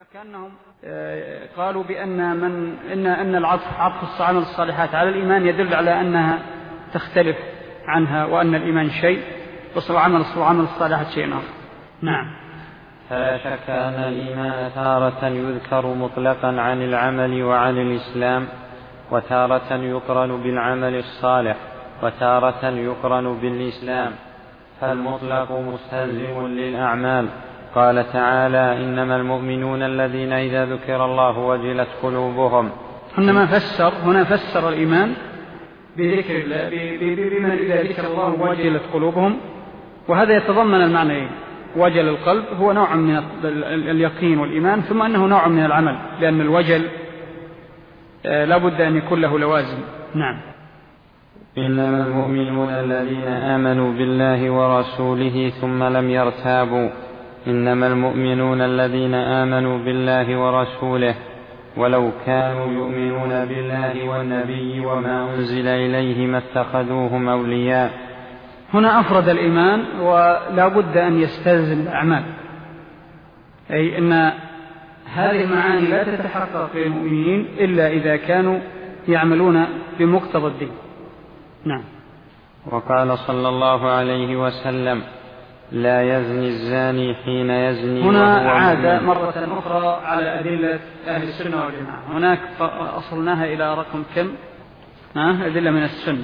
كأنهم قالوا أن عطف عمل الصالحات على الإيمان يدل على أنها تختلف عنها، وأن الإيمان شيء وعمل الصالحات شيء آخر. نعم. فلا شك أن الإيمان تارة يذكر مطلقا عن العمل وعن الإسلام، وتارة يقرن بالعمل الصالح، وتارة يقرن بالإسلام، فالمطلق مستلزم للأعمال. قال تعالى: إنما المؤمنون الذين إذا ذكر الله وجلت قلوبهم. هنا فسر الإيمان بذكر الله، بمن إذا ذكر الله وجلت قلوبهم، وهذا يتضمن المعنيين. وجل القلب هو نوع من اليقين والإيمان، ثم أنه نوع من العمل، لأن الوجل لا بد أن يكون له لوازم. نعم. إنما المؤمنون الذين آمنوا بالله ورسوله ثم لم يرتابوا. إنما المؤمنون الذين آمنوا بالله ورسوله ولو كانوا يؤمنون بالله والنبي وما أنزل إليه ما اتخذوهم أولياء. هنا أفرد الإيمان ولا بد أن يستلزم الأعمال، أي أن هذه المعاني لا تتحقق للمؤمنين إلا إذا كانوا يعملون بمقتضى الدين. نعم. وقال صلى الله عليه وسلم: لا يزني الزاني حين يزني. هنا عاد مرة أخرى على أدلة أهل السنة والجماعة. هناك أصلناها إلى رقم كم؟ أدلة من السنة.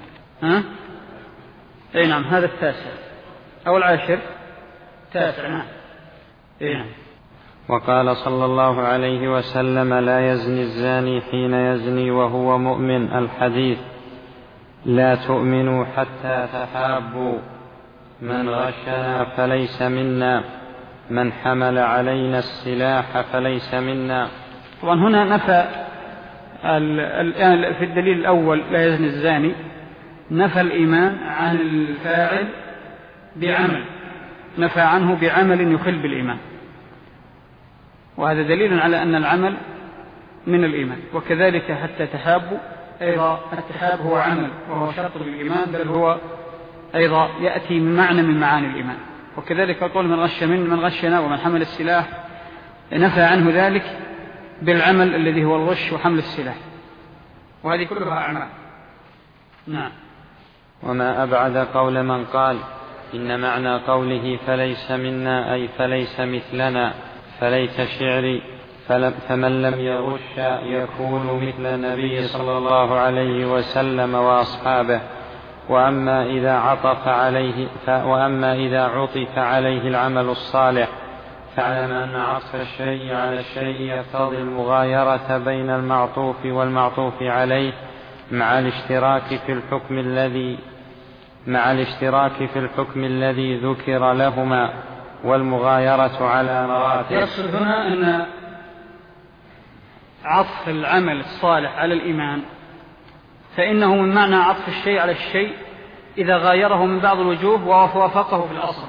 أي نعم، هذا التاسع أو العاشر. تاسع. نعم. أي نعم. وقال صلى الله عليه وسلم: لا يزني الزاني حين يزني وهو مؤمن. الحديث: لا تؤمنوا حتى تحابوا. من غشنا فليس منا. من حمل علينا السلاح فليس منا. طبعا هنا نفى في الدليل الأول لا يزني الزاني، نفى الإيمان عن الفاعل بعمل، نفى عنه بعمل يخل بالإيمان، وهذا دليل على أن العمل من الإيمان. وكذلك حتى تحابوا، أيضا التحاب هو عمل وهو شرط للإيمان، بل هو أيضا يأتي من معنى من معاني الإيمان. وكذلك قول من غشنا ومن حمل السلاح، نفى عنه ذلك بالعمل الذي هو الغش وحمل السلاح، وهذه كلها أعمال. نعم. وما أبعد قول من قال إن معنى قوله فليس منا أي فليس مثلنا، فليت شعري، فمن لم يغش يكون مثل النبي صلى الله عليه وسلم وأصحابه. وأما إذا عطف عليه العمل الصالح فاعلم أن عطف الشيء على الشيء يقتضي المغايرة بين المعطوف والمعطوف عليه مع الاشتراك في الحكم الذي ذكر لهما، والمغايرة على مراتب. يقصد هنا أن عطف العمل الصالح على الإيمان فإنه من معنى عطف الشيء على الشيء إذا غايره من بعض الوجوه ووافقه في الأصل،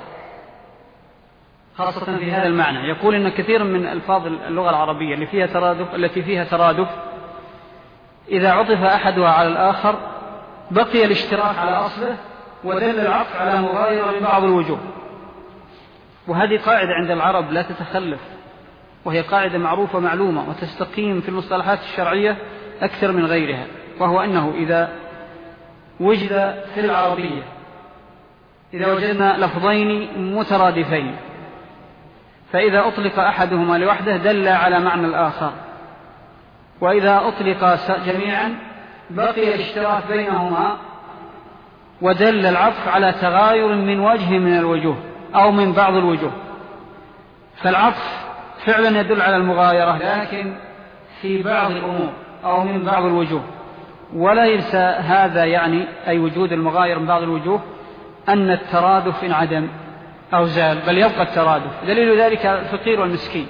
خاصة في هذا المعنى. يقول إن كثير من ألفاظ اللغة العربية التي فيها ترادف إذا عطف أحدها على الآخر بقي الاشتراك على أصله ودل العطف على مغايرة من بعض الوجوه. وهذه قاعدة عند العرب لا تتخلف، وهي قاعدة معروفة معلومة وتستقيم في المصطلحات الشرعية أكثر من غيرها، وهو أنه إذا وجد في العربية، إذا وجدنا لفظين مترادفين، فإذا أطلق أحدهما لوحده دل على معنى الآخر، وإذا أطلق جميعا بقي الاشتراك بينهما ودل العطف على تغاير من وجه من الوجوه أو من بعض الوجوه. فالعطف فعلا يدل على المغايرة، لكن في بعض الأمور أو من بعض الوجوه، وليس هذا يعني أي وجود المغاير من بعض الوجوه أن الترادف انعدم أو زال، بل يبقى الترادف. دليل ذلك الفقير والمسكين،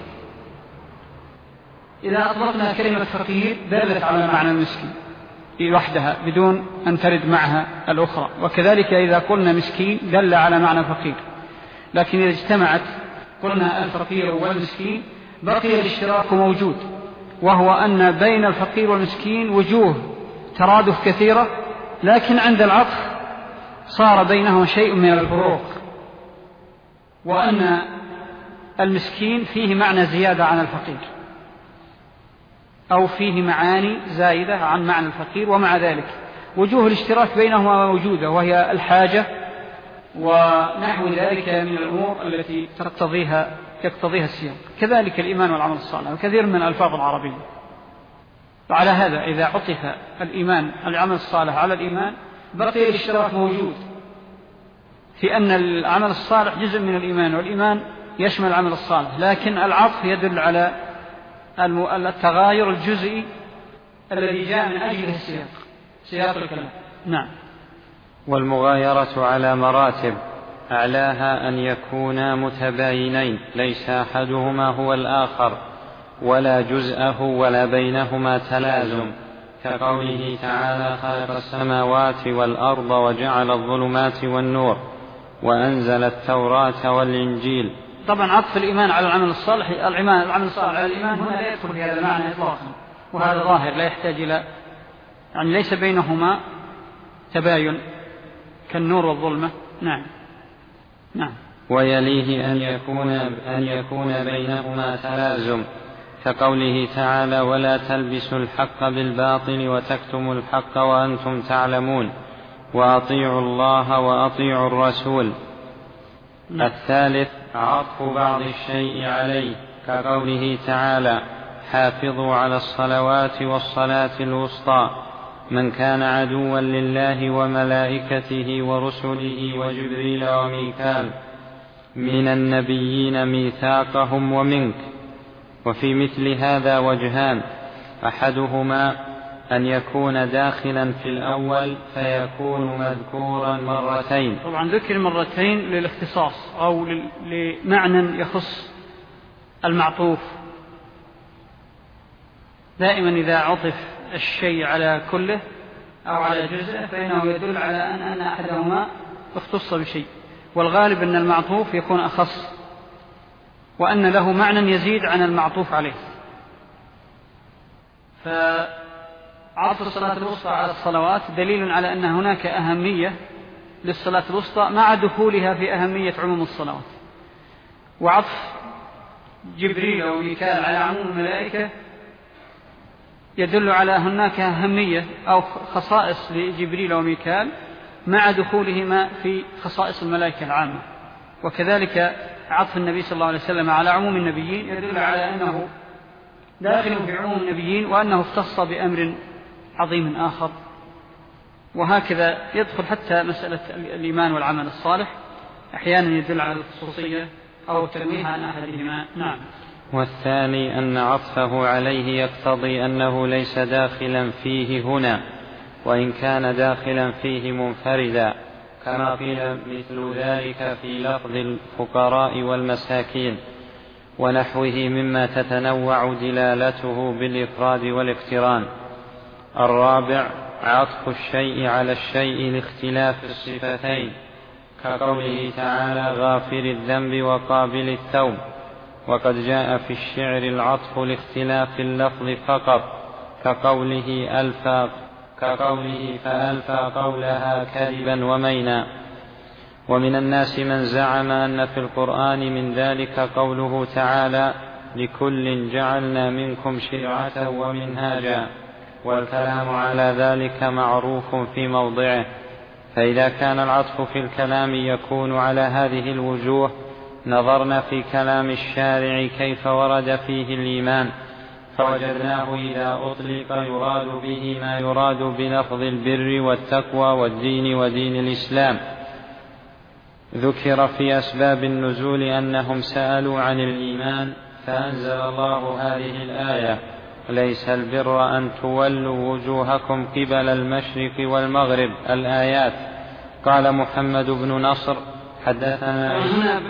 إذا أطلقنا كلمة فقير دلت على معنى المسكين لوحدها بدون أن ترد معها الأخرى، وكذلك إذا قلنا مسكين دل على معنى فقير. لكن إذا اجتمعت قلنا الفقير والمسكين بقي الاشتراك موجود، وهو أن بين الفقير والمسكين وجوه ترادف كثيرة، لكن عند العطف صار بينهما شيء من الفروق، وأن المسكين فيه معنى زيادة عن الفقير، أو فيه معاني زائدة عن معنى الفقير، ومع ذلك وجوه الاشتراك بينهما موجودة، وهي الحاجة ونحو ذلك من الأمور التي يقتضيها السياق. كذلك الإيمان والعمل الصالح وكثير من الألفاظ العربية. وعلى هذا إذا عطف العمل الصالح على الإيمان بقي الاشتراك موجود في أن العمل الصالح جزء من الإيمان، والإيمان يشمل العمل الصالح، لكن العطف يدل على التغاير الجزئي الذي جاء من أجله سياق الكلام. نعم. والمغايرة على مراتب، أعلاها أن يكونا متباينين ليس أحدهما هو الآخر ولا جزءه ولا بينهما تلازم، كقوله تعالى خلق السماوات والأرض وجعل الظلمات والنور وأنزل التوراة والإنجيل. طبعا عطف الإيمان على العمل الصالح، العمل الصالح على الإيمان هنا لا يدخل في هذا المعنى إطلاقا، وهذا ظاهر لا يحتاج إلى يعني ليس بينهما تباين كالنور والظلمة. نعم. ويليه أن يكون بينهما تلازم، كقوله تعالى ولا تلبسوا الحق بالباطل وتكتموا الحق وأنتم تعلمون وأطيعوا الله وأطيعوا الرسول. الثالث عطف بعض الشيء عليه، كقوله تعالى حافظوا على الصلوات والصلاة الوسطى، من كان عدوا لله وملائكته ورسله وجبريل وميكال من النبيين ميثاقهم ومنك. وفي مثل هذا وجهان، أحدهما أن يكون داخلا في الأول فيكون مذكورا مرتين. طبعا ذكر مرتين للاختصاص أو لمعنى يخص المعطوف. دائما إذا عطف الشيء على كله أو على جزء فإنه يدل على أن أحدهما اختص بشيء، والغالب أن المعطوف يكون أخص وأن له معنى يزيد عن المعطوف عليه. فعطف الصلاة الوسطى على الصلوات دليل على أن هناك أهمية للصلاة الوسطى مع دخولها في أهمية عموم الصلوات. وعطف جبريل وميكال على عموم الملائكة يدل على هناك أهمية أو خصائص لجبريل وميكال مع دخولهما في خصائص الملائكة العامة. وكذلك عطف النبي صلى الله عليه وسلم على عموم النبيين يدل على أنه داخل في عموم النبيين وأنه اختص بأمر عظيم آخر. وهكذا يدخل حتى مسألة الإيمان والعمل الصالح، أحيانا يدل على الخصوصية أو تنويه عن أحدهما. نعم. والثاني أن عطفه عليه يقتضي أنه ليس داخلا فيه هنا، وإن كان داخلا فيه منفردا، كما قيل مثل ذلك في لفظ الفقراء والمساكين ونحوه مما تتنوع دلالته بالإفراد والاقتران. الرابع عطف الشيء على الشيء لاختلاف الصفتين، كقوله تعالى غافر الذنب وقابل التوب. وقد جاء في الشعر العطف لاختلاف اللفظ فقط، كقوله فألفى قولها كذبا ومينا. ومن الناس من زعم أن في القرآن من ذلك قوله تعالى لكل جعلنا منكم شرعة ومنهاجا، والكلام على ذلك معروف في موضعه. فإذا كان العطف في الكلام يكون على هذه الوجوه نظرنا في كلام الشارع كيف ورد فيه الإيمان، فوجدناه إذا أطلق يراد به ما يراد بلفظ البر والتقوى والدين ودين الإسلام. ذكر في أسباب النزول أنهم سألوا عن الإيمان فأنزل الله هذه الآية ليس البر أن تولوا وجوهكم قبل المشرق والمغرب الآيات. قال محمد بن نصر حدثنا هنا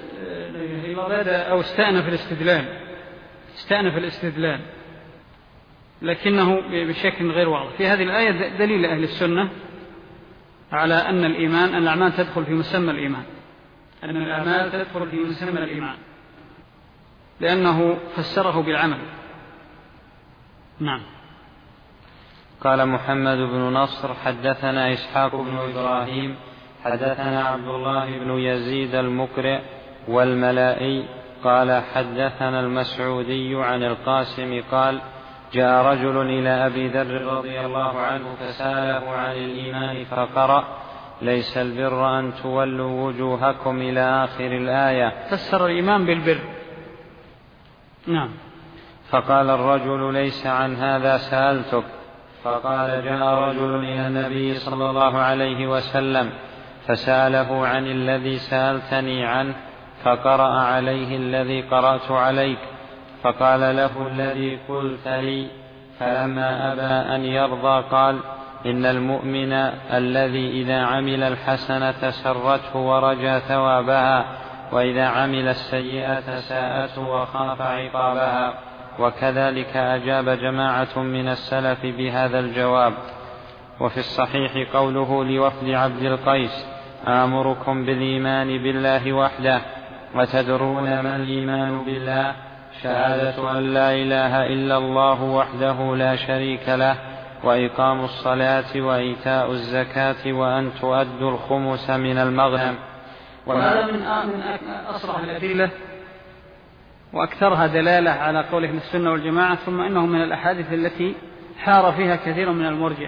استأنف الاستدلال لكنه بشكل غير واضح. في هذه الآية دليل أهل السنة على أن الأعمال تدخل في مسمى الإيمان، أن الأعمال تدخل في مسمى الإيمان لأنه فسره بالعمل. نعم. قال محمد بن نصر حدثنا إسحاق بن إبراهيم حدثنا عبد الله بن يزيد المقرئ والملائي قال حدثنا المسعودي عن القاسم قال جاء رجل إلى أبي ذر رضي الله عنه فسأله عن الإيمان فقرأ ليس البر أن تولوا وجوهكم إلى آخر الآية. فسر الإيمان بالبر. نعم. فقال الرجل ليس عن هذا سألتك. فقال جاء رجل إلى النبي صلى الله عليه وسلم فسأله عن الذي سألتني عنه فقرأ عليه الذي قرأت عليك فقال له الذي قلت لي فلما أبى أن يرضى قال إن المؤمن الذي إذا عمل الحسنة سرته ورجى ثوابها وإذا عمل السيئة ساءته وخاف عقابها. وكذلك أجاب جماعة من السلف بهذا الجواب. وفي الصحيح قوله لوفد عبد القيس آمركم بالإيمان بالله وحده وتدرون ما الإيمان بالله شهادة أن لا إله إلا الله وحده لا شريك له وإقام الصلاة وإيتاء الزكاة وأن تؤدوا الخمس من المغنم. وهذا من أصرح الأدلة وأكثرها دلالة على قول أهل السنة والجماعة. ثم إنه من الأحاديث التي حار فيها كثير من المرجئة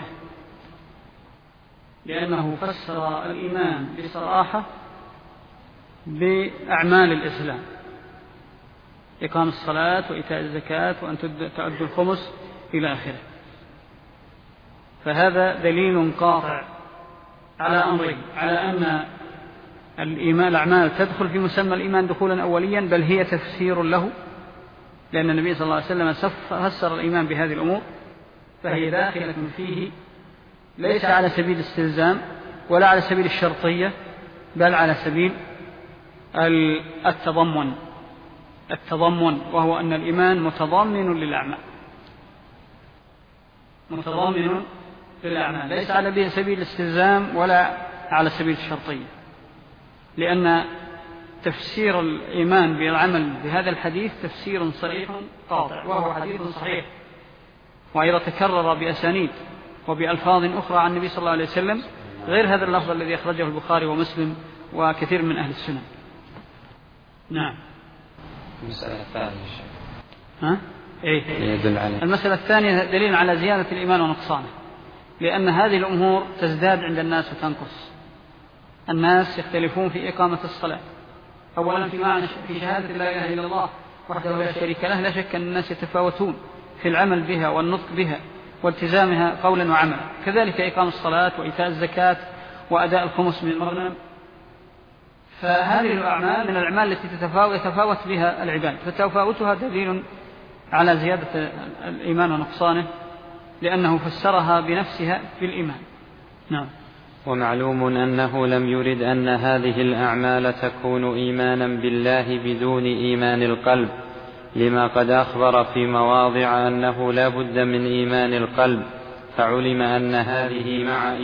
لأنه فسر الإيمان بصراحة بأعمال الإسلام إقام الصلاة وإيتاء الزكاة وأن تؤدوا الخمس إلى آخره. فهذا دليل قاطع على أمرين: على أن الإيمان الأعمال تدخل في مسمى الإيمان دخولا أوليا بل هي تفسير له، لأن النبي صلى الله عليه وسلم فسر الإيمان بهذه الأمور فهي داخلة فيه ليس على سبيل الاستلزام ولا على سبيل الشرطية بل على سبيل التضمن، وهو أن الإيمان متضمن للأعمال، متضمن للأعمال ليس على سبيل الاستلزام ولا على سبيل الشرطية، لأن تفسير الإيمان بالعمل بهذا الحديث تفسير صريح قاطع، وهو حديث صحيح وأيضا تكرر بأسانيد وبألفاظ أخرى عن النبي صلى الله عليه وسلم غير هذا اللفظ الذي أخرجه البخاري ومسلم وكثير من أهل السنة. نعم. المسألة الثانية يدل عليه. المسألة الثانية دليل على زيادة الإيمان ونقصانه، لأن هذه الأمور تزداد عند الناس وتنقص. الناس يختلفون في إقامة الصلاة، أولا في شهادة لا إله إلا الله وحده لا شريك له، لا شك أن الناس يتفاوتون في العمل بها والنطق بها والتزامها قولا وعملا. كذلك إقام الصلاة وإيتاء الزكاة وأداء الخمس من المغنم، فهذه الأعمال من الأعمال التي يتفاوت بها العباد، فتفاوتها دليل على زيادة الإيمان ونقصانه، لأنه فسرها بنفسها بالإيمان. نعم. ومعلوم أنه لم يرد أن هذه الأعمال تكون إيمانا بالله بدون إيمان القلب، لما قد أخبر في مواضع أنه لا بد من إيمان القلب، فعلم أن هذه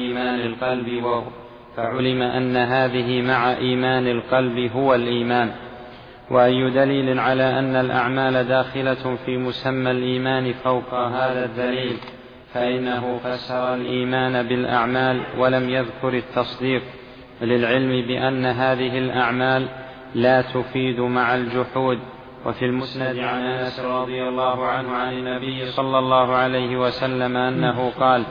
مع إيمان القلب هو الإيمان. وأي دليل على أن الأعمال داخلة في مسمى الإيمان فوق هذا الدليل، فإنه فسر الإيمان بالأعمال ولم يذكر التصديق، للعلم بأن هذه الأعمال لا تفيد مع الجحود. وفي المسند عن أنس رضي الله عنه عن النبي صلى الله عليه وسلم أنه قال: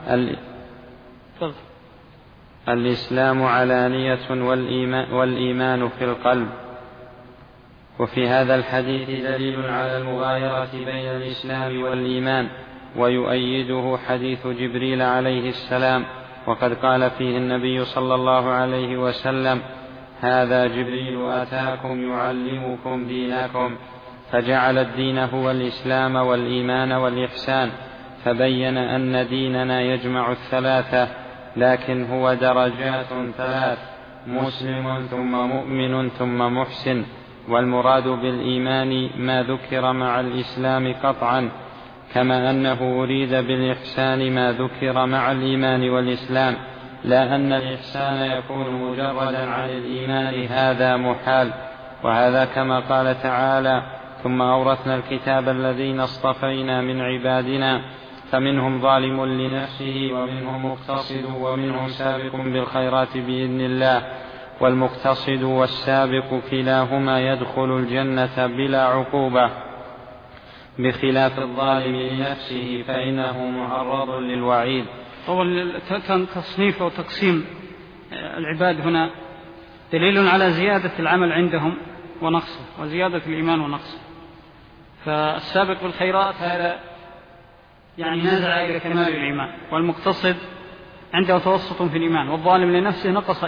الإسلام علانية والإيمان في القلب. وفي هذا الحديث دليل على المغايرة بين الإسلام والإيمان، ويؤيده حديث جبريل عليه السلام، وقد قال فيه النبي صلى الله عليه وسلم: هذا جبريل أتاكم يعلمكم دينكم، فجعل الدين هو الإسلام والإيمان والإحسان، فبين أن ديننا يجمع الثلاثة، لكن هو درجات ثلاث: مسلم ثم مؤمن ثم محسن. والمراد بالإيمان ما ذكر مع الإسلام قطعا، كما أنه أريد بالإحسان ما ذكر مع الإيمان والإسلام، لا أن الإحسان يكون مجردا عن الإيمان، هذا محال. وهذا كما قال تعالى: ثم أورثنا الكتاب الذين اصطفينا من عبادنا فمنهم ظالم لنفسه ومنهم مقتصد ومنهم سابق بالخيرات بإذن الله. والمقتصد والسابق كلاهما يدخل الجنة بلا عقوبة، بخلاف الظالم لنفسه فإنه معرض للوعيد. تصنيف وتقسيم العباد هنا دليل على زيادة العمل عندهم ونقصه، وزيادة الإيمان ونقصه. فالسابق بالخيرات هذا يعني نازع إلى كمال الإيمان، والمقتصد عنده توسط في الإيمان، والظالم لنفسه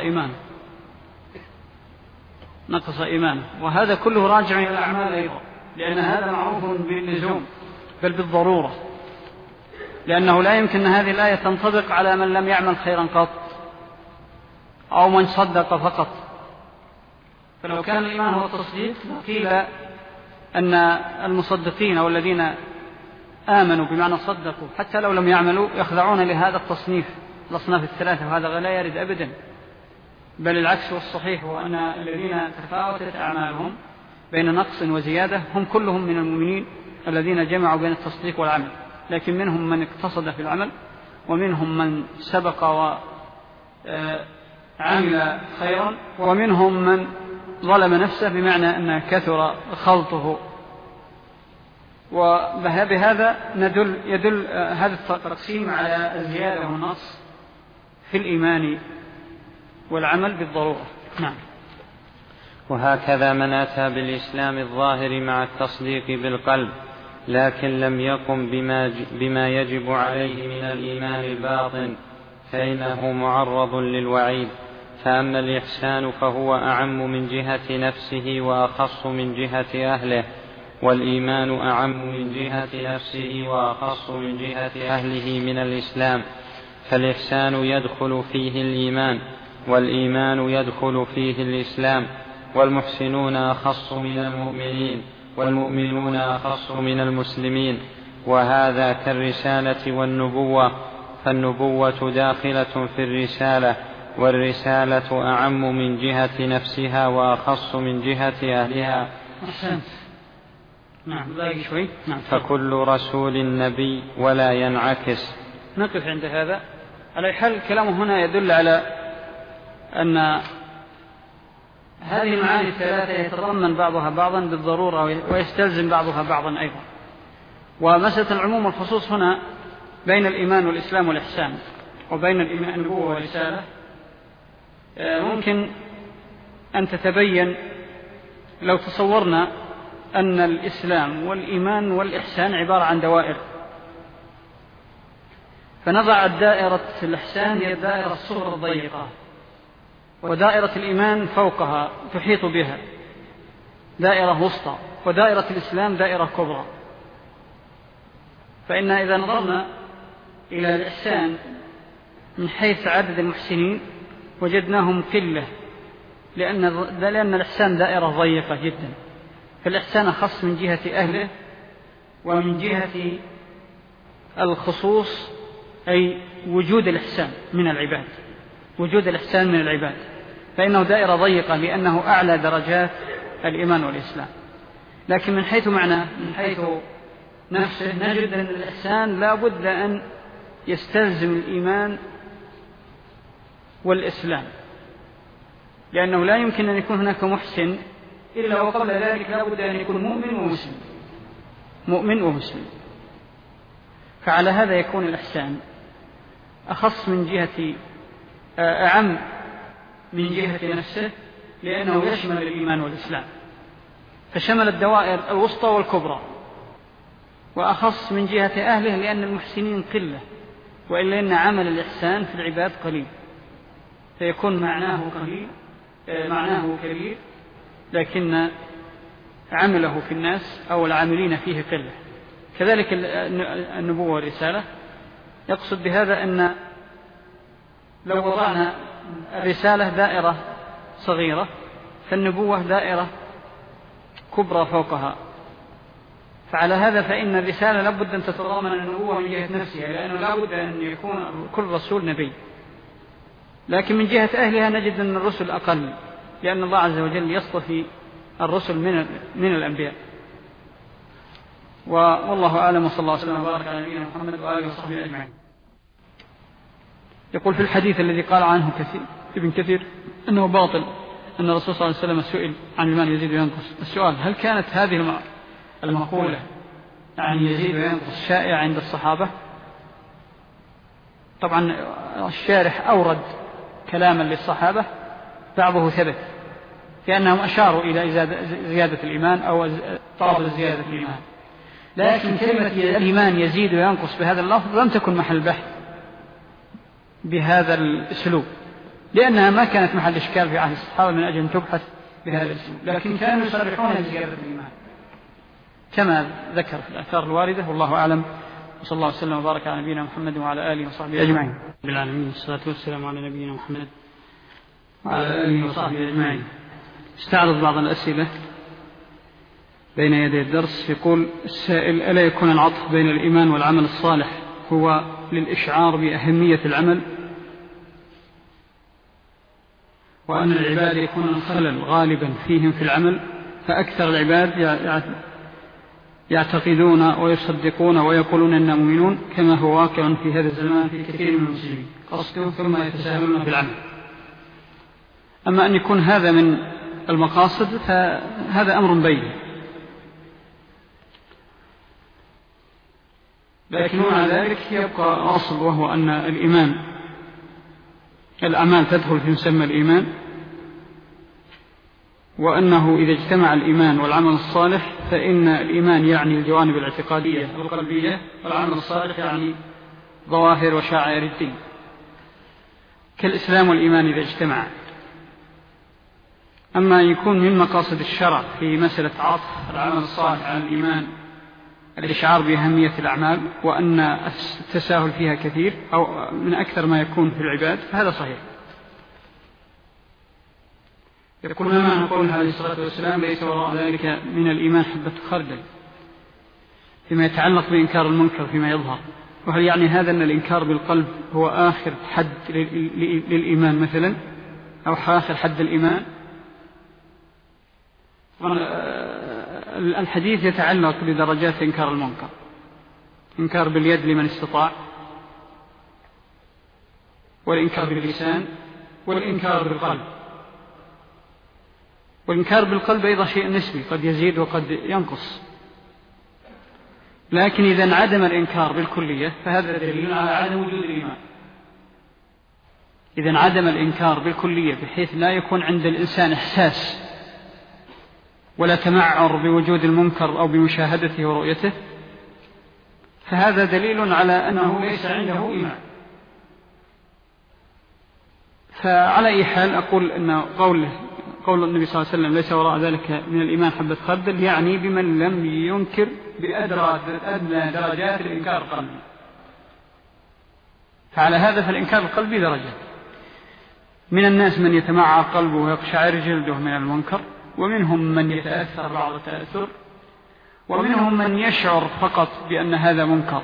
نقص إيمانه. وهذا كله راجع إلى الأعمال أيضا، لأن هذا معروف باللزوم بل بالضرورة، لأنه لا يمكن أن هذه الآية تنطبق على من لم يعمل خيرا قط أو من صدق فقط. فلو كان الإيمان هو التصديق قيل أن المصدقين أو الذين آمنوا بمعنى صدقوا حتى لو لم يعملوا يخضعون لهذا التصنيف، الأصناف الثلاثة، وهذا لا يرد أبدا، بل العكس والصحيح هو أن الذين تفاوتت أعمالهم بين نقص وزيادة هم كلهم من المؤمنين الذين جمعوا بين التصديق والعمل، لكن منهم من اقتصد في العمل، ومنهم من سبق وعمل خيرا، ومنهم من ظلم نفسه بمعنى أن كثر خلطه. وبهذا يدل هذا التقسيم على الزيادة والنقص في الإيمان والعمل بالضرورة. نعم. وهكذا من أتى بالإسلام الظاهر مع التصديق بالقلب لكن لم يقم بما يجب عليه من الإيمان الباطن فإنه معرض للوعيد. فأما الإحسان فهو أعم من جهة نفسه وأخص من جهة أهله، والإيمان أعم من جهة نفسه وأخص من جهة أهله من الإسلام. فالإحسان يدخل فيه الإيمان، والإيمان يدخل فيه الإسلام، والمحسنون أخص من المؤمنين، والمؤمنون أخص من المسلمين. وهذا كالرسالة والنبوة، فالنبوة داخلة في الرسالة، والرسالة أعم من جهة نفسها وأخص من جهة أهلها. فكل رسول نبي ولا ينعكس. نقف عند هذا. على حال كلامه هنا يدل على أن هذه المعاني الثلاثة يتضمن بعضها بعضا بالضرورة ويستلزم بعضها بعضا أيضا. ومسألة العموم والخصوص هنا بين الإيمان والإسلام والإحسان، وبين النبوة والرسالة ممكن أن تتبين لو تصورنا أن الإسلام والإيمان والإحسان عبارة عن دوائر، فنضع الدائرة الإحسان هي الدائرة الصغرى الضيقة، ودائرة الإيمان فوقها تحيط بها دائرة وسطى، ودائرة الإسلام دائرة كبرى. فإن إذا نظرنا إلى الإحسان من حيث عدد المحسنين وجدناهم قلة، لأن الإحسان دائرة ضيقة جدا. فالإحسان أخص من جهة أهله، ومن جهة الخصوص أي وجود الإحسان من العباد، وجود الإحسان من العباد، فإنه دائرة ضيقة لأنه أعلى درجات الإيمان والإسلام. لكن من حيث معناه، من حيث نفسه، نجد أن الإحسان لا بد أن يستلزم الإيمان والإسلام، لأنه لا يمكن أن يكون هناك محسن إلا وقبل ذلك لا بد أن يكون مؤمن ومسلم. فعلى هذا يكون الإحسان أخص من جهة أعم من جهة نفسه، لأنه يشمل الإيمان والإسلام، فشمل الدوائر الوسطى والكبرى. وأخص من جهة أهله لأن المحسنين قلة، وإلا أن عمل الإحسان في العباد قليل، فيكون معناه كبير لكن عمله في الناس أو العاملين فيه قلة. كذلك النبوة والرسالة، يقصد بهذا أن لو وضعنا الرسالة دائرة صغيرة فالنبوة دائرة كبرى فوقها. فعلى هذا فإن الرسالة لابد أن تتضمن النبوة من جهة نفسها، لأنه لابد أن يكون كل رسول نبي. لكن من جهة أهلها نجد أن الرسل أقل، لأن الله عز وجل يصطفي الرسل من الأنبياء. والله أعلم، وصلى الله وسلم وبارك على نبينا محمد وآله وصحبه أجمعين. يقول في الحديث الذي قال عنه ابن كثير أنه باطل أن الرسول صلى الله عليه وسلم سئل عن الإيمان يزيد وينقص. السؤال: هل كانت هذه المقولة يعني يزيد وينقص شائعة عند الصحابة؟ طبعا الشارح أورد كلاما للصحابة بعضه ثبت، لأنهم أشاروا إلى زيادة الإيمان أو طلب زيادة الإيمان، لكن كلمة الإيمان يزيد وينقص بهذا اللفظ لم تكن محل بحث بهذا الأسلوب، لأنها ما كانت محل إشكال في عهد الصحابة من أجل أن تبحث بهذا الأسلوب، لكن كانوا يصرحون بزيادة الإيمان كما ذكر في الآثار الواردة. والله أعلم، وصلى الله وسلم وبارك على نبينا محمد وعلى آله وصحبه أجمعين. بالعالمين، الصلاة والسلام على نبينا محمد وعلى آله وصحبه أجمعين. استعرض بعض الأسئلة بين يدي الدرس. يقول السائل: ألا يكون العطف بين الإيمان والعمل الصالح هو للإشعار بأهمية العمل، وأن العباد يكون الخلل غالبا فيهم في العمل، فأكثر العباد يعتقدون ويصدقون ويقولون أننا مؤمنون، كما هو واقع في هذا الزمان في كثير من المسلمين، قصدهم ثم يتساهلون في العمل. أما أن يكون هذا من المقاصد فهذا أمر بين، لكن مع ذلك يبقى الأصل، وهو أن الأعمال تدخل في مسمى الإيمان، وأنه إذا اجتمع الإيمان والعمل الصالح فإن الإيمان يعني الجوانب الاعتقادية والقلبية، والعمل الصالح يعني ظواهر وشعائر الدين، كالإسلام والإيمان إذا اجتمع. أما يكون من مقاصد الشرع في مسألة عطف العمل الصالح على الإيمان الإشعار بأهمية الأعمال، وأن التساهل فيها كثير أو من أكثر ما يكون في العباد، فهذا صحيح. يقول: ما نقول عليه الصلاة والسلام ليس وراء ذلك من الإيمان حبة خردل فيما يتعلق بإنكار المنكر فيما يظهر؟ وهل يعني هذا أن الإنكار بالقلب هو آخر حد للإيمان مثلا، أو آخر حد الإيمان؟ الحديث يتعلق بدرجات إنكار المنكر: إنكار باليد لمن استطاع، والإنكار باللسان، والإنكار بالقلب. والإنكار بالقلب أيضا شيء نسبي، قد يزيد وقد ينقص، لكن إذا انعدم الإنكار بالكلية فهذا دليل على عدم وجود الإيمان. إذا انعدم الإنكار بالكلية بحيث لا يكون عند الإنسان إحساس ولا تمعر بوجود المنكر أو بمشاهدته ورؤيته، فهذا دليل على أنه ليس عنده إيمان. فعلى أي حال أقول أن قول النبي صلى الله عليه وسلم ليس وراء ذلك من الإيمان حبة خردل يعني بمن لم ينكر بأدنى درجات الإنكار القلبي. فعلى هذا فالإنكار القلبي درجات. من الناس من يتمعر قلبه ويقشعر جلده من المنكر، ومنهم من يتأثر بعض التأثر، ومنهم من يشعر فقط بأن هذا منكر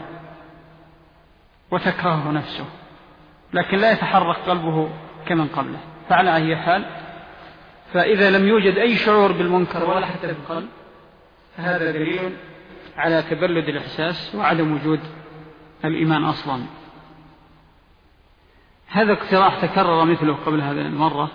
وتكرهه نفسه، لكن لا يتحرك قلبه كمن قبله. فعلى أي حال، فإذا لم يوجد أي شعور بالمنكر ولا حتى بالقلب، فهذا دليل على تبلد الإحساس وعدم وجود الإيمان أصلا. هذا اقتراح تكرر مثله قبل هذه المرة،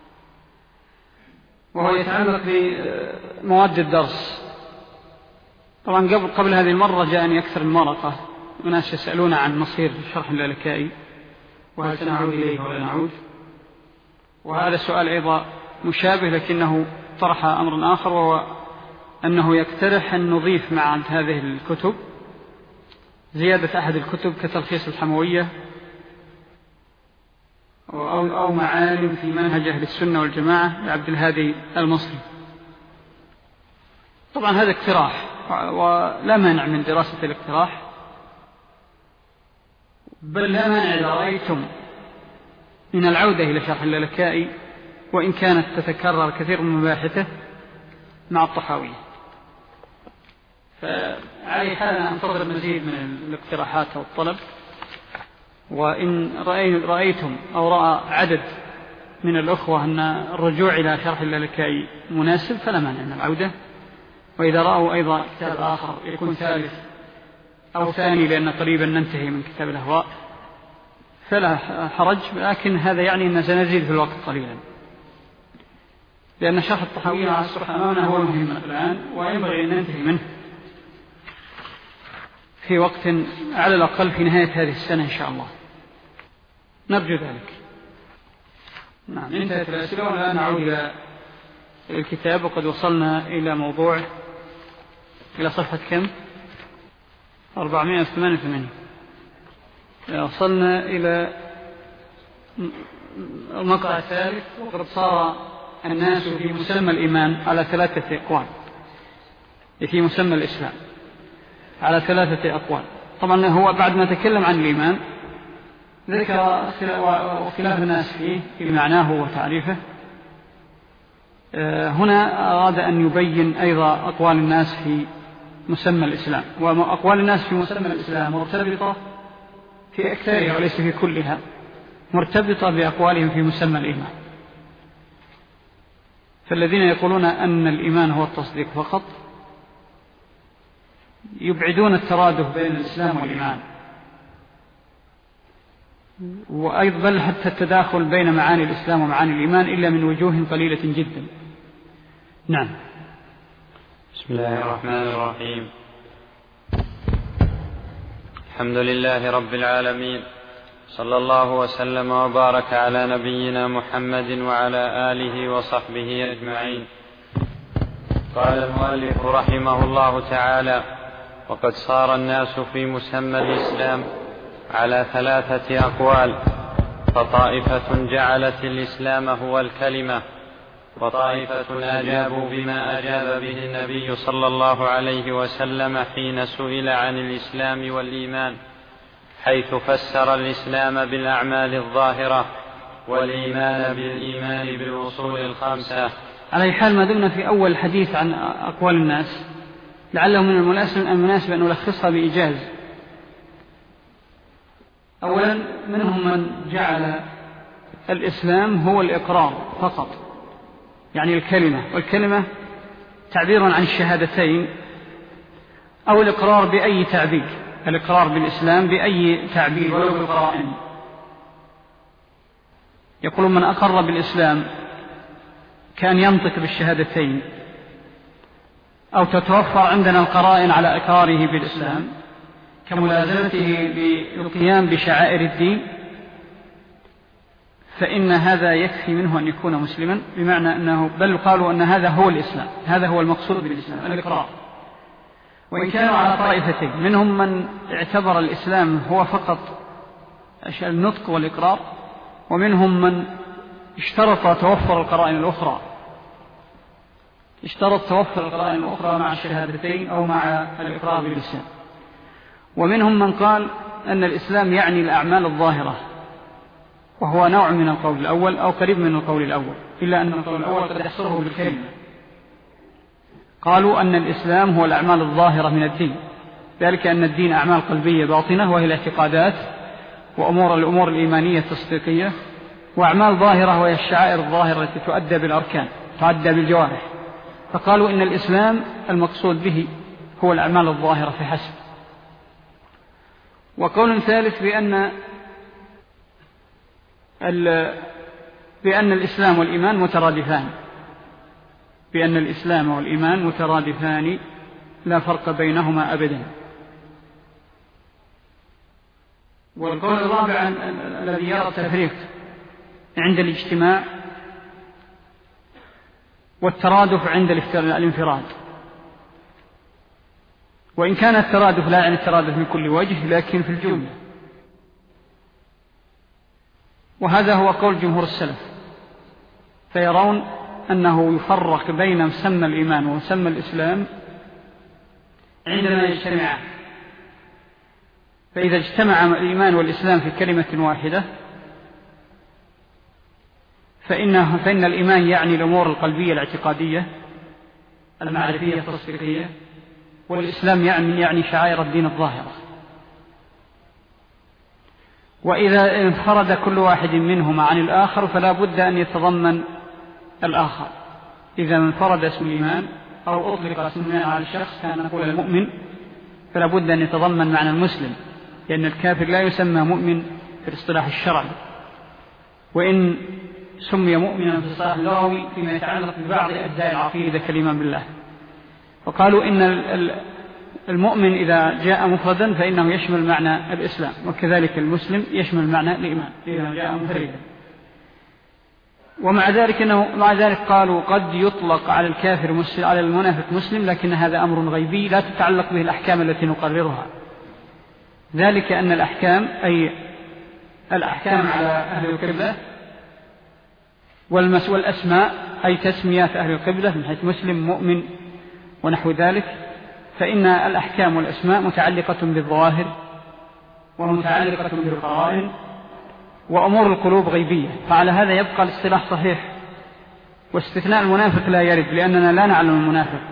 وهو يتعلق بمواد الدرس. طبعا قبل هذه المرة جاءني أكثر من مرقة وناس يسألون عن مصير شرح اللالكائي، وهل سنعود إليه ولا نعود. وهذا السؤال أيضا مشابه، لكنه طرح أمر آخر، وهو أنه يقترح أن نضيف مع هذه الكتب زيادة أحد الكتب كتلخيص الحموية أو معالم في منهج أهل السنة والجماعة لعبد الهادي المصري. طبعا هذا اقتراح ولا مانع من دراسة الاقتراح، بل لا مانع إذا رأيتم من العودة إلى شرح اللالكائي، وإن كانت تتكرر كثير من مباحثه مع الطحاوية. فعلى حال أنتظر مزيد من الاقتراحات أو الطلب، وإن رأيتم أو رأى عدد من الأخوة أن الرجوع إلى شرح اللالكائي مناسب فلا مانع من العودة. وإذا رأوا أيضا كتاب آخر يكون ثالث أو ثاني لأن قريبا ننتهي من كتاب الأهواء فلا حرج، لكن هذا يعني أن سنزيد في الوقت قليلا. لأن شرح الطحاوية على الصحيح أمامنا هو المهم الآن، وينبغي أن ننتهي منه في وقت على الأقل في نهاية هذه السنة إن شاء الله، نرجو ذلك. نعم، انتهت الأسئلة والآن نعود إلى الكتاب، وقد وصلنا إلى موضوع إلى صفحة كم؟ 488. وصلنا إلى المقطع الثالث، وقد صار الناس في مسمى الإيمان على 3 أقوال، في مسمى الإسلام على 3 أقوال. طبعا هو بعد ما تكلم عن الإيمان ذكر اختلاف الناس فيه في معناه وتعريفه. هنا أراد أن يبين أيضا أقوال الناس في مسمى الإسلام، وأقوال الناس في مسمى الإسلام مرتبطة في أكثرها وليس في كلها، مرتبطة بأقوالهم في مسمى الإيمان. فالذين يقولون أن الإيمان هو التصديق فقط يبعدون الترادف بين الإسلام والإيمان، وأيضا بل حتى التداخل بين معاني الإسلام ومعاني الإيمان إلا من وجوه قليلة جدا. نعم. بسم الله الرحمن الرحيم. الحمد لله رب العالمين، صلى الله وسلم وبارك على نبينا محمد وعلى آله وصحبه أجمعين. قال المؤلف رحمه الله تعالى: وقد صار الناس في مسمى الإسلام على 3 أقوال، فطائفة جعلت الإسلام هو الكلمة، وطائفة أجابوا بما أجاب به النبي صلى الله عليه وسلم حين سئل عن الإسلام والإيمان، حيث فسر الإسلام بالأعمال الظاهرة والإيمان بالإيمان بالأصول 5. على حال ما دمنا في أول الحديث عن أقوال الناس، لعله من المناسب أن نلخصها بإيجاز. أولا، منهم من جعل الإسلام هو الإقرار فقط، يعني الكلمة، والكلمة تعبير عن الشهادتين، أو الإقرار بأي تعبير، الإقرار بالإسلام بأي تعبير ولو بالقرائن. يقولون من أقر بالإسلام كان ينطق بالشهادتين، أو تتوفر عندنا القرائن على إقراره بالإسلام كملازمته بالقيام بشعائر الدين، فإن هذا يكفي منه أن يكون مسلما، بمعنى أنه بل قالوا أن هذا هو الإسلام، هذا هو المقصود بالإسلام، الإقرار. وإن كانوا على طائفتين، منهم من اعتبر الإسلام هو فقط النطق والإقرار، ومنهم من اشترط توفر القرائن الأخرى، اشترط توفر القرائن الأخرى مع الشهادتين أو مع الإقرار بالإسلام. ومنهم من قال أن الإسلام يعني الأعمال الظاهرة، وهو نوع من القول الأول أو قريب من القول الأول، إلا أن القول الأول قد يحصره بالكلمة. قالوا أن الإسلام هو الأعمال الظاهرة من الدين، ذلك أن الدين أعمال قلبية باطنة وهي الاعتقادات الأمور الإيمانية التصديقية، وأعمال ظاهرة وهي الشعائر الظاهرة التي تؤدى بالأركان، تؤدى بالجوارح. فقالوا إن الإسلام المقصود به هو الأعمال الظاهرة فحسب. وقول ثالث بأن الإسلام والإيمان مترادفان، بأن الإسلام والإيمان مترادفان لا فرق بينهما أبدا. والقول الرابع الذي يرى التفريق عند الاجتماع والترادف عند الانفراد، وإن كان الترادف لا يعني الترادف من كل وجه، لكن في الجملة. وهذا هو قول جمهور السلف، فيرون أنه يفرق بين مسمى الإيمان ومسمى الإسلام عندما يجتمعان. فإذا اجتمع الإيمان والإسلام في كلمة واحدة فإن الإيمان يعني الأمور القلبية الاعتقادية المعرفية التصديقية، والإسلام يعني شعائر الدين الظاهرة. وإذا انفرد كل واحد منهما عن الآخر فلا بد أن يتضمن الآخر. إذا انفرد اسم الإيمان أو أطلق اسم الإيمان على الشخص كان نقول المؤمن، فلا بد أن يتضمن معنى المسلم، لأن الكافر لا يسمى مؤمن في الاصطلاح الشرعي. وإن سمي مؤمنا في الصلاح اللغوي فيما يتعلق ببعض أجزاء العقيدة كالإيمان بالله. وقالوا إن المؤمن إذا جاء مفردا فإنه يشمل معنى الإسلام، وكذلك المسلم يشمل معنى الإيمان إذا جاء مفردا. ومع ذلك قالوا قد يطلق على الكافر مسلم، على المنافق مسلم، لكن هذا أمر غيبي لا تتعلق به الأحكام التي نقررها. ذلك أن الأحكام أي الأحكام على أهل القبلة والأسماء أي تسميات أهل القبلة من حيث مسلم مؤمن ونحو ذلك، فإن الأحكام والأسماء متعلقة بالظواهر ومتعلقة بالقرائن، وأمور القلوب غيبية، فعلى هذا يبقى الاصطلاح صحيح. واستثناء المنافق لا يرد لأننا لا نعلم المنافق،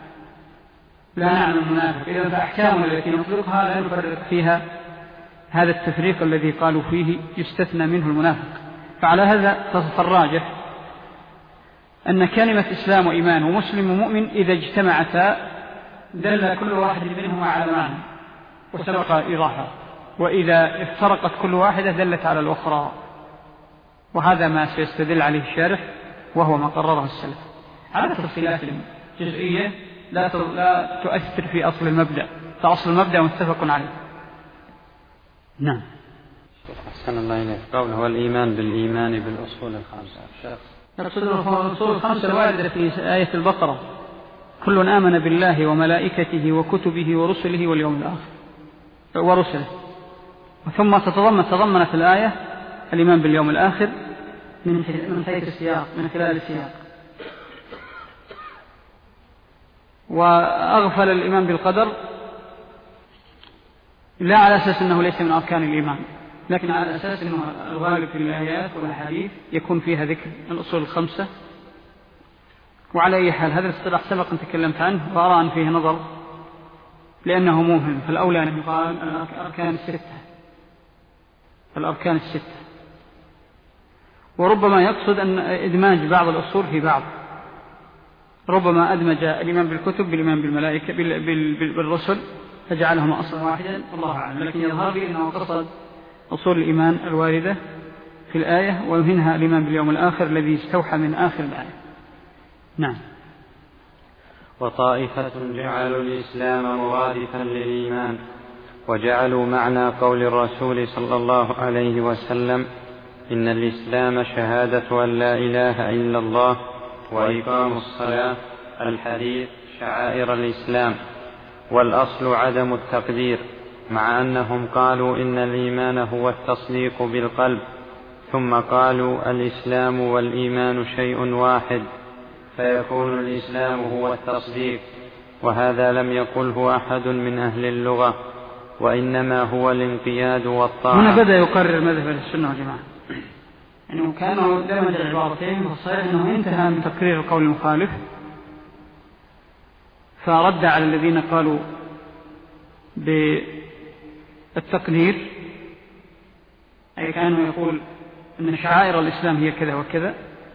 إذا فأحكامنا التي نطلقها لا نفرق فيها هذا التفريق الذي قالوا فيه يستثنى منه المنافق. فعلى هذا فالراجح أن كلمة إسلام وإيمان ومسلم ومؤمن إذا اجتمعتا دل كل واحد منهما على معنى وسبق إيضاحه، وإذا افترقت كل واحدة دلت على الأخرى، وهذا ما سيستدل عليه الشارح وهو ما قرره السلف. على تفصيلات جزئية لا تؤثر في أصل المبدأ، فأصل المبدأ متفق عليه. نعم. أحسن الله إليك. قوله والإيمان بالإيمان بالأصول الخمسة. الأصول الخمسة الواردة في آية البقرة: كل آمن بالله وملائكته وكتبه ورسله واليوم الآخر ورسله. ثم تضمنت الآية الإيمان باليوم الآخر من حيث السياق، من خلال السياق. وأغفل الإيمان بالقدر لا على أساس أنه ليس من أركان الإيمان، لكن على أساس أنه الغالب في الآيات والحديث يكون فيها ذكر الأصول الخمسة. وعلى أي حال هذا الاصطلاح سبق أن تكلمت عنه، وأرى أن فيه نظر لأنه مهم، فالأولى أن يقال الأركان الستة. وربما يقصد أن إدماج بعض الأصول في بعض، ربما أدمج الإيمان بالكتب بالإيمان بالملائكة بالرسل فجعلهم أصلا واحدا، الله أعلم. لكن يظهر لي أنه قصد أصول الإيمان الواردة في الآية ومنها الإيمان باليوم الآخر الذي استوحى من آخر الآية. نعم. وطائفة جعلوا الإسلام مرادفا للإيمان، وجعلوا معنى قول الرسول صلى الله عليه وسلم: إن الإسلام شهادة أن لا إله إلا الله وإقام الصلاة، الحديث شعائر الإسلام، والأصل عدم التقدير، مع أنهم قالوا إن الإيمان هو التصديق بالقلب، ثم قالوا الإسلام والإيمان شيء واحد، فيكون الإسلام هو التصديق، وهذا لم يقله أحد من أهل اللغة، وإنما هو الانقياد والطاعة. هنا بدأ يقرر مذهب السنة والجماعة، أنه كانوا دمج العبارتين، فالصحيح أنه انتهى من تقرير القول المخالف، فرد على الذين قالوا بالتقدير، أي كانوا يقول أن شعائر الإسلام هي كذا وكذا،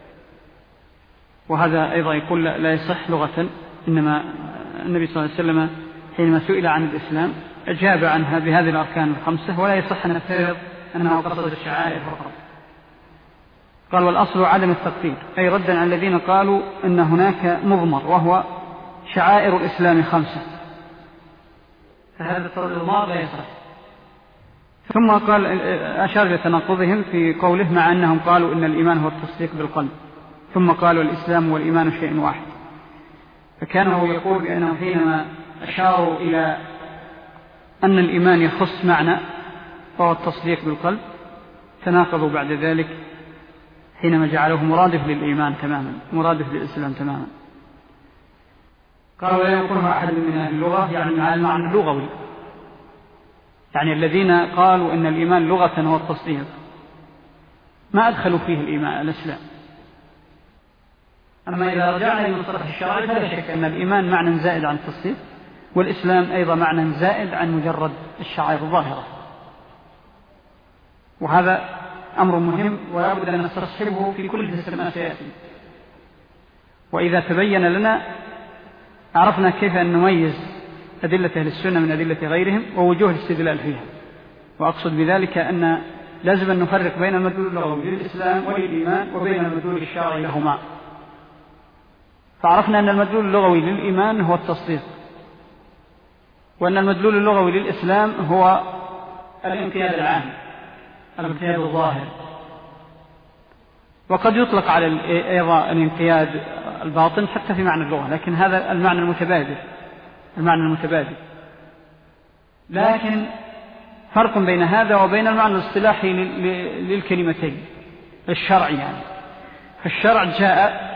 وهذا أيضا يقول لا يصح لغة. إنما النبي صلى الله عليه وسلم حينما سئل عن الإسلام أجاب عنها بهذه الأركان الخمسة، ولا يصح أن نفترض أنه قصد الشعائر فقط. قال والأصل عدم التقدير، أي ردا على الذين قالوا أن هناك مضمر وهو شعائر الإسلام خمسة، فهذا التضمار لا يصح. ثم قال أشار إلى تناقضهم في قوله مع أنهم قالوا إن الإيمان هو التصديق بالقلب، ثم قالوا الإسلام والإيمان شيء واحد. فكانوا يقول بأنهم حينما أشاروا إلى أن الإيمان يخص معنى وهو التصديق بالقلب تناقضوا بعد ذلك حينما جعلوه مرادف للإيمان تماما، مرادف للإسلام تماما. قالوا لا يقولها أحد من أهل اللغة، يعني على المعنى اللغوي، يعني الذين قالوا أن الإيمان لغة هو التصديق ما أدخلوا فيه الإيمان الإسلام. أما إذا رجعنا إلى مصطلح الشرع فلا شك أن الإيمان معنى زائد عن التصديق، والإسلام أيضا معنى زائد عن مجرد الشعائر الظاهرة، وهذا أمر مهم ولا بد أن نستصحبه في كل ما سيأتي. وإذا تبين لنا عرفنا كيف أن نميز أدلة أهل السنة من أدلة غيرهم ووجوه الاستدلال فيها. وأقصد بذلك أن لازم أن نفرق بين المدلول اللغوي للإسلام وللإيمان وبين المدلول الشرعي لهما. فعرفنا أن المدلول اللغوي للإيمان هو التصديق، وأن المدلول اللغوي للإسلام هو الانقياد العام، الانقياد الظاهر. وقد يطلق على أيضا الانقياد الباطن حتى في معنى اللغة، لكن هذا المعنى المتبادل. لكن فرق بين هذا وبين المعنى الاصطلاحي للكلمتين الشرعي. يعني فالشرع جاء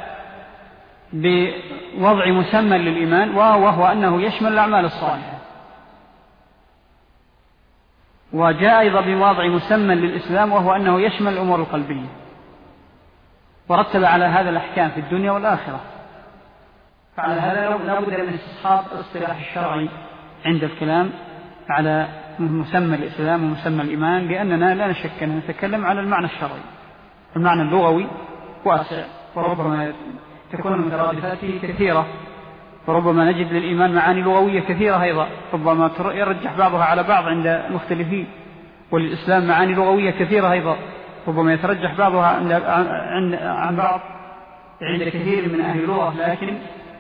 بوضع مسمى للإيمان وهو أنه يشمل الأعمال الصالحة، وجاء أيضا بوضع مسمى للإسلام وهو أنه يشمل الأمور القلبية، ورتب على هذا الأحكام في الدنيا والآخرة. فعلى هذا لا بد من استصحاب الاصطلاح الشرعي عند الكلام على مسمى الإسلام ومسمى الإيمان، لأننا لا نشك أن نتكلم على المعنى الشرعي. المعنى اللغوي واسع، وربما تكون المترادفات كثيرة، وربما نجد للإيمان معاني لغوية كثيرة أيضا، ربما يرجح بعضها على بعض عند المختلفين، وللإسلام معاني لغوية كثيرة أيضا، ربما يترجح بعضها عن بعض عند كثير من أهل اللغة. لكن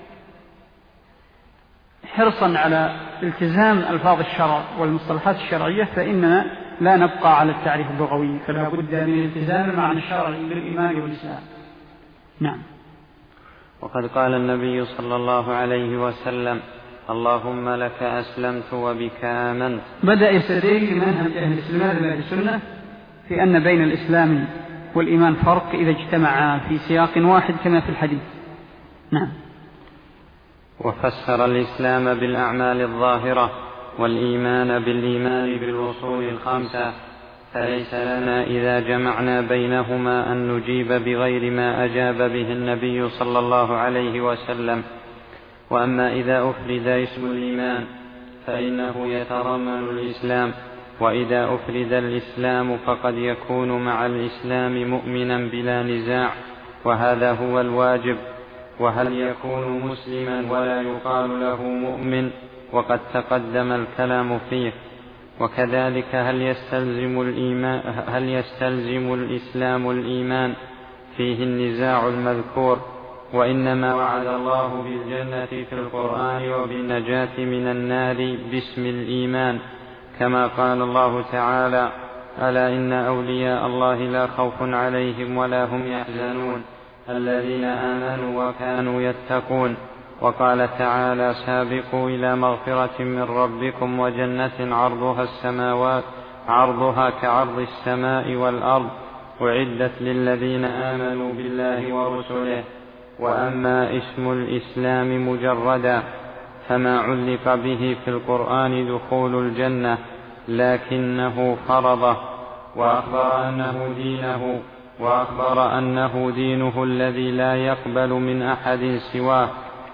حرصا على التزام ألفاظ الشرع والمصطلحات الشرعية فإننا لا نبقى على التعريف اللغوي، فلا بد من التزام المعنى الشرعي للإيمان والإسلام. نعم. وقد قال النبي صلى الله عليه وسلم: اللهم لك أسلمت وبك آمنت. بدأ يستدل بمنهج أهل السنة في أن بين الإسلام والإيمان فرق إذا اجتمعا في سياق واحد كما في الحديث. نعم. وفسر الإسلام بالأعمال الظاهرة والإيمان بالإيمان بالوصول الخمسة، فليس لنا إذا جمعنا بينهما أن نجيب بغير ما أجاب به النبي صلى الله عليه وسلم. وأما إذا أفرد اسم الإيمان فإنه يتضمن الإسلام، وإذا أفرد الإسلام فقد يكون مع الإسلام مؤمنا بلا نزاع، وهذا هو الواجب. وهل يكون مسلما ولا يقال له مؤمن؟ وقد تقدم الكلام فيه. وكذلك هل يستلزم الإسلام الإيمان؟ فيه النزاع المذكور. وإنما وعد الله بالجنة في القرآن وبالنجاة من النار باسم الإيمان، كما قال الله تعالى: ألا إن أولياء الله لا خوف عليهم ولا هم يحزنون الذين آمنوا وكانوا يتقون. وقال تعالى: سابقوا إلى مغفرة من ربكم وجنة عرضها كعرض السماء والأرض أعدت للذين آمنوا بالله ورسله. وأما اسم الإسلام مجردا فما علق به في القرآن دخول الجنة، لكنه فرضه وأخبر أنه دينه الذي لا يقبل من أحد سواه،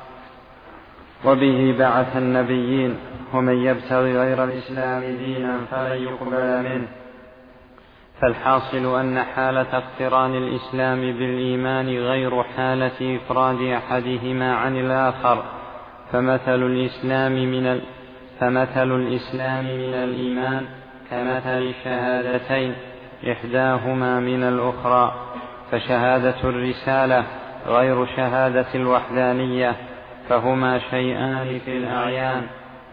وبه بعث النبيين. ومن يبتغي غير الإسلام دينا فلن يقبل منه. فالحاصل أن حالة اقتران الإسلام بالإيمان غير حالة إفراد أحدهما عن الآخر. فمثل الإسلام من الإيمان كمثل الشهادتين إحداهما من الأخرى، فشهادة الرسالة غير شهادة الوحدانية، فهما شيئان في الأعيان،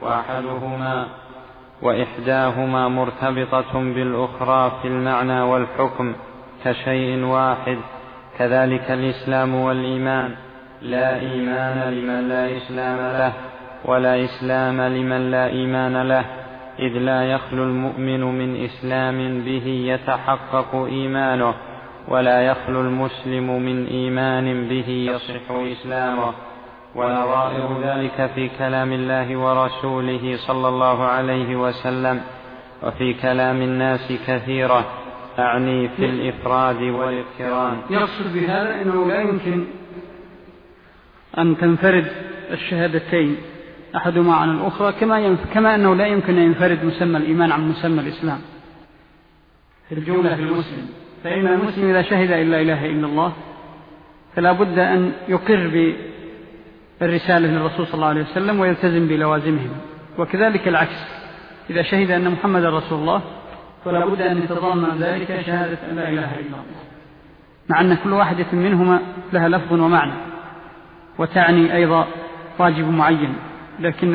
وإحداهما مرتبطة بالأخرى في المعنى والحكم كشيء واحد. كذلك الإسلام والإيمان، لا إيمان لمن لا إسلام له، ولا إسلام لمن لا إيمان له، إذ لا يخلو المؤمن من إسلام به يتحقق إيمانه، ولا يخلو المسلم من إيمان به يصح إسلامه. ونظائر ذلك في كلام الله ورسوله صلى الله عليه وسلم، وفي كلام الناس كثيرة، أعني في الإفراد والاقتران. يقصد بهذا أنه لا يمكن أن تنفرد الشهادتين أحدهما عن الأخرى، كما أنه لا يمكن أن ينفرد مسمى الإيمان عن مسمى الإسلام في الجملة في المسلم. فإن المسلم إذا شهد إن لا إله إلا الله فلا بد أن يقر بالرسالة للرسول صلى الله عليه وسلم ويلتزم بلوازمهم، وكذلك العكس، إذا شهد أن محمد رسول الله فلا بد أن يتضمن ذلك شهادة أن لا إله إلا الله، مع أن كل واحدة منهما لها لفظ ومعنى وتعني أيضا واجب معين، لكن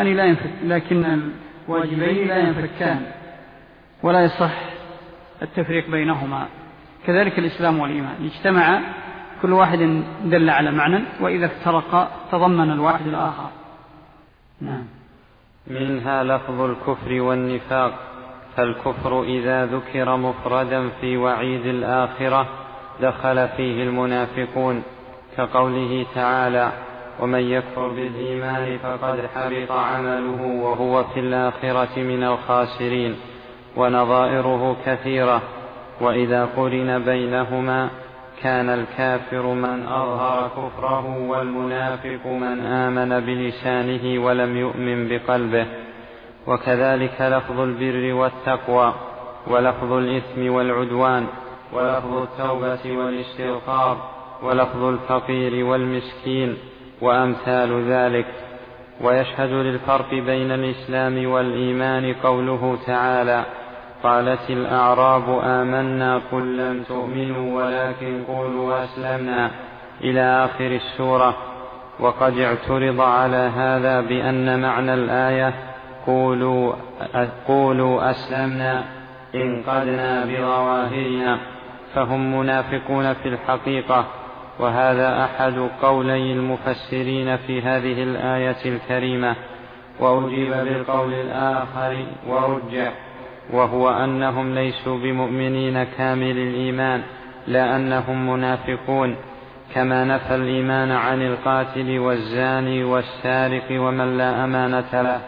الواجبين لا ينفكان ولا يصح التفريق بينهما. كذلك الإسلام والإيمان اجتمع كل واحد دل على معنى، وإذا افترق تضمن الواحد الآخر. نعم. منها لفظ الكفر والنفاق، فالكفر إذا ذكر مفردا في وعيد الآخرة دخل فيه المنافقون، كقوله تعالى: ومن يكفر بالإيمان فقد حبط عمله وهو في الآخرة من الخاسرين، ونظائره كثيرة. وإذا قرن بينهما كان الكافر من أظهر كفره، والمنافق من آمن بلسانه ولم يؤمن بقلبه. وكذلك لفظ البر والتقوى، ولفظ الإثم والعدوان، ولفظ التوبة والاستغفار، ولفظ الفقير والمسكين، وأمثال ذلك. ويشهد للفرق بين الإسلام والإيمان قوله تعالى: قالت الأعراب آمنا قل لم تؤمنوا ولكن قولوا أسلمنا، إلى آخر السورة. وقد اعترض على هذا بأن معنى الآية قولوا أسلمنا انقدنا بظواهرنا، فهم منافقون في الحقيقة. وهذا أحد قولي المفسرين في هذه الآية الكريمة، وأجيب بالقول الآخر ورجح، وهو أنهم ليسوا بمؤمنين كامل الإيمان، لا أنهم منافقون، كما نفى الإيمان عن القاتل والزاني والسارق ومن لا أمانة له.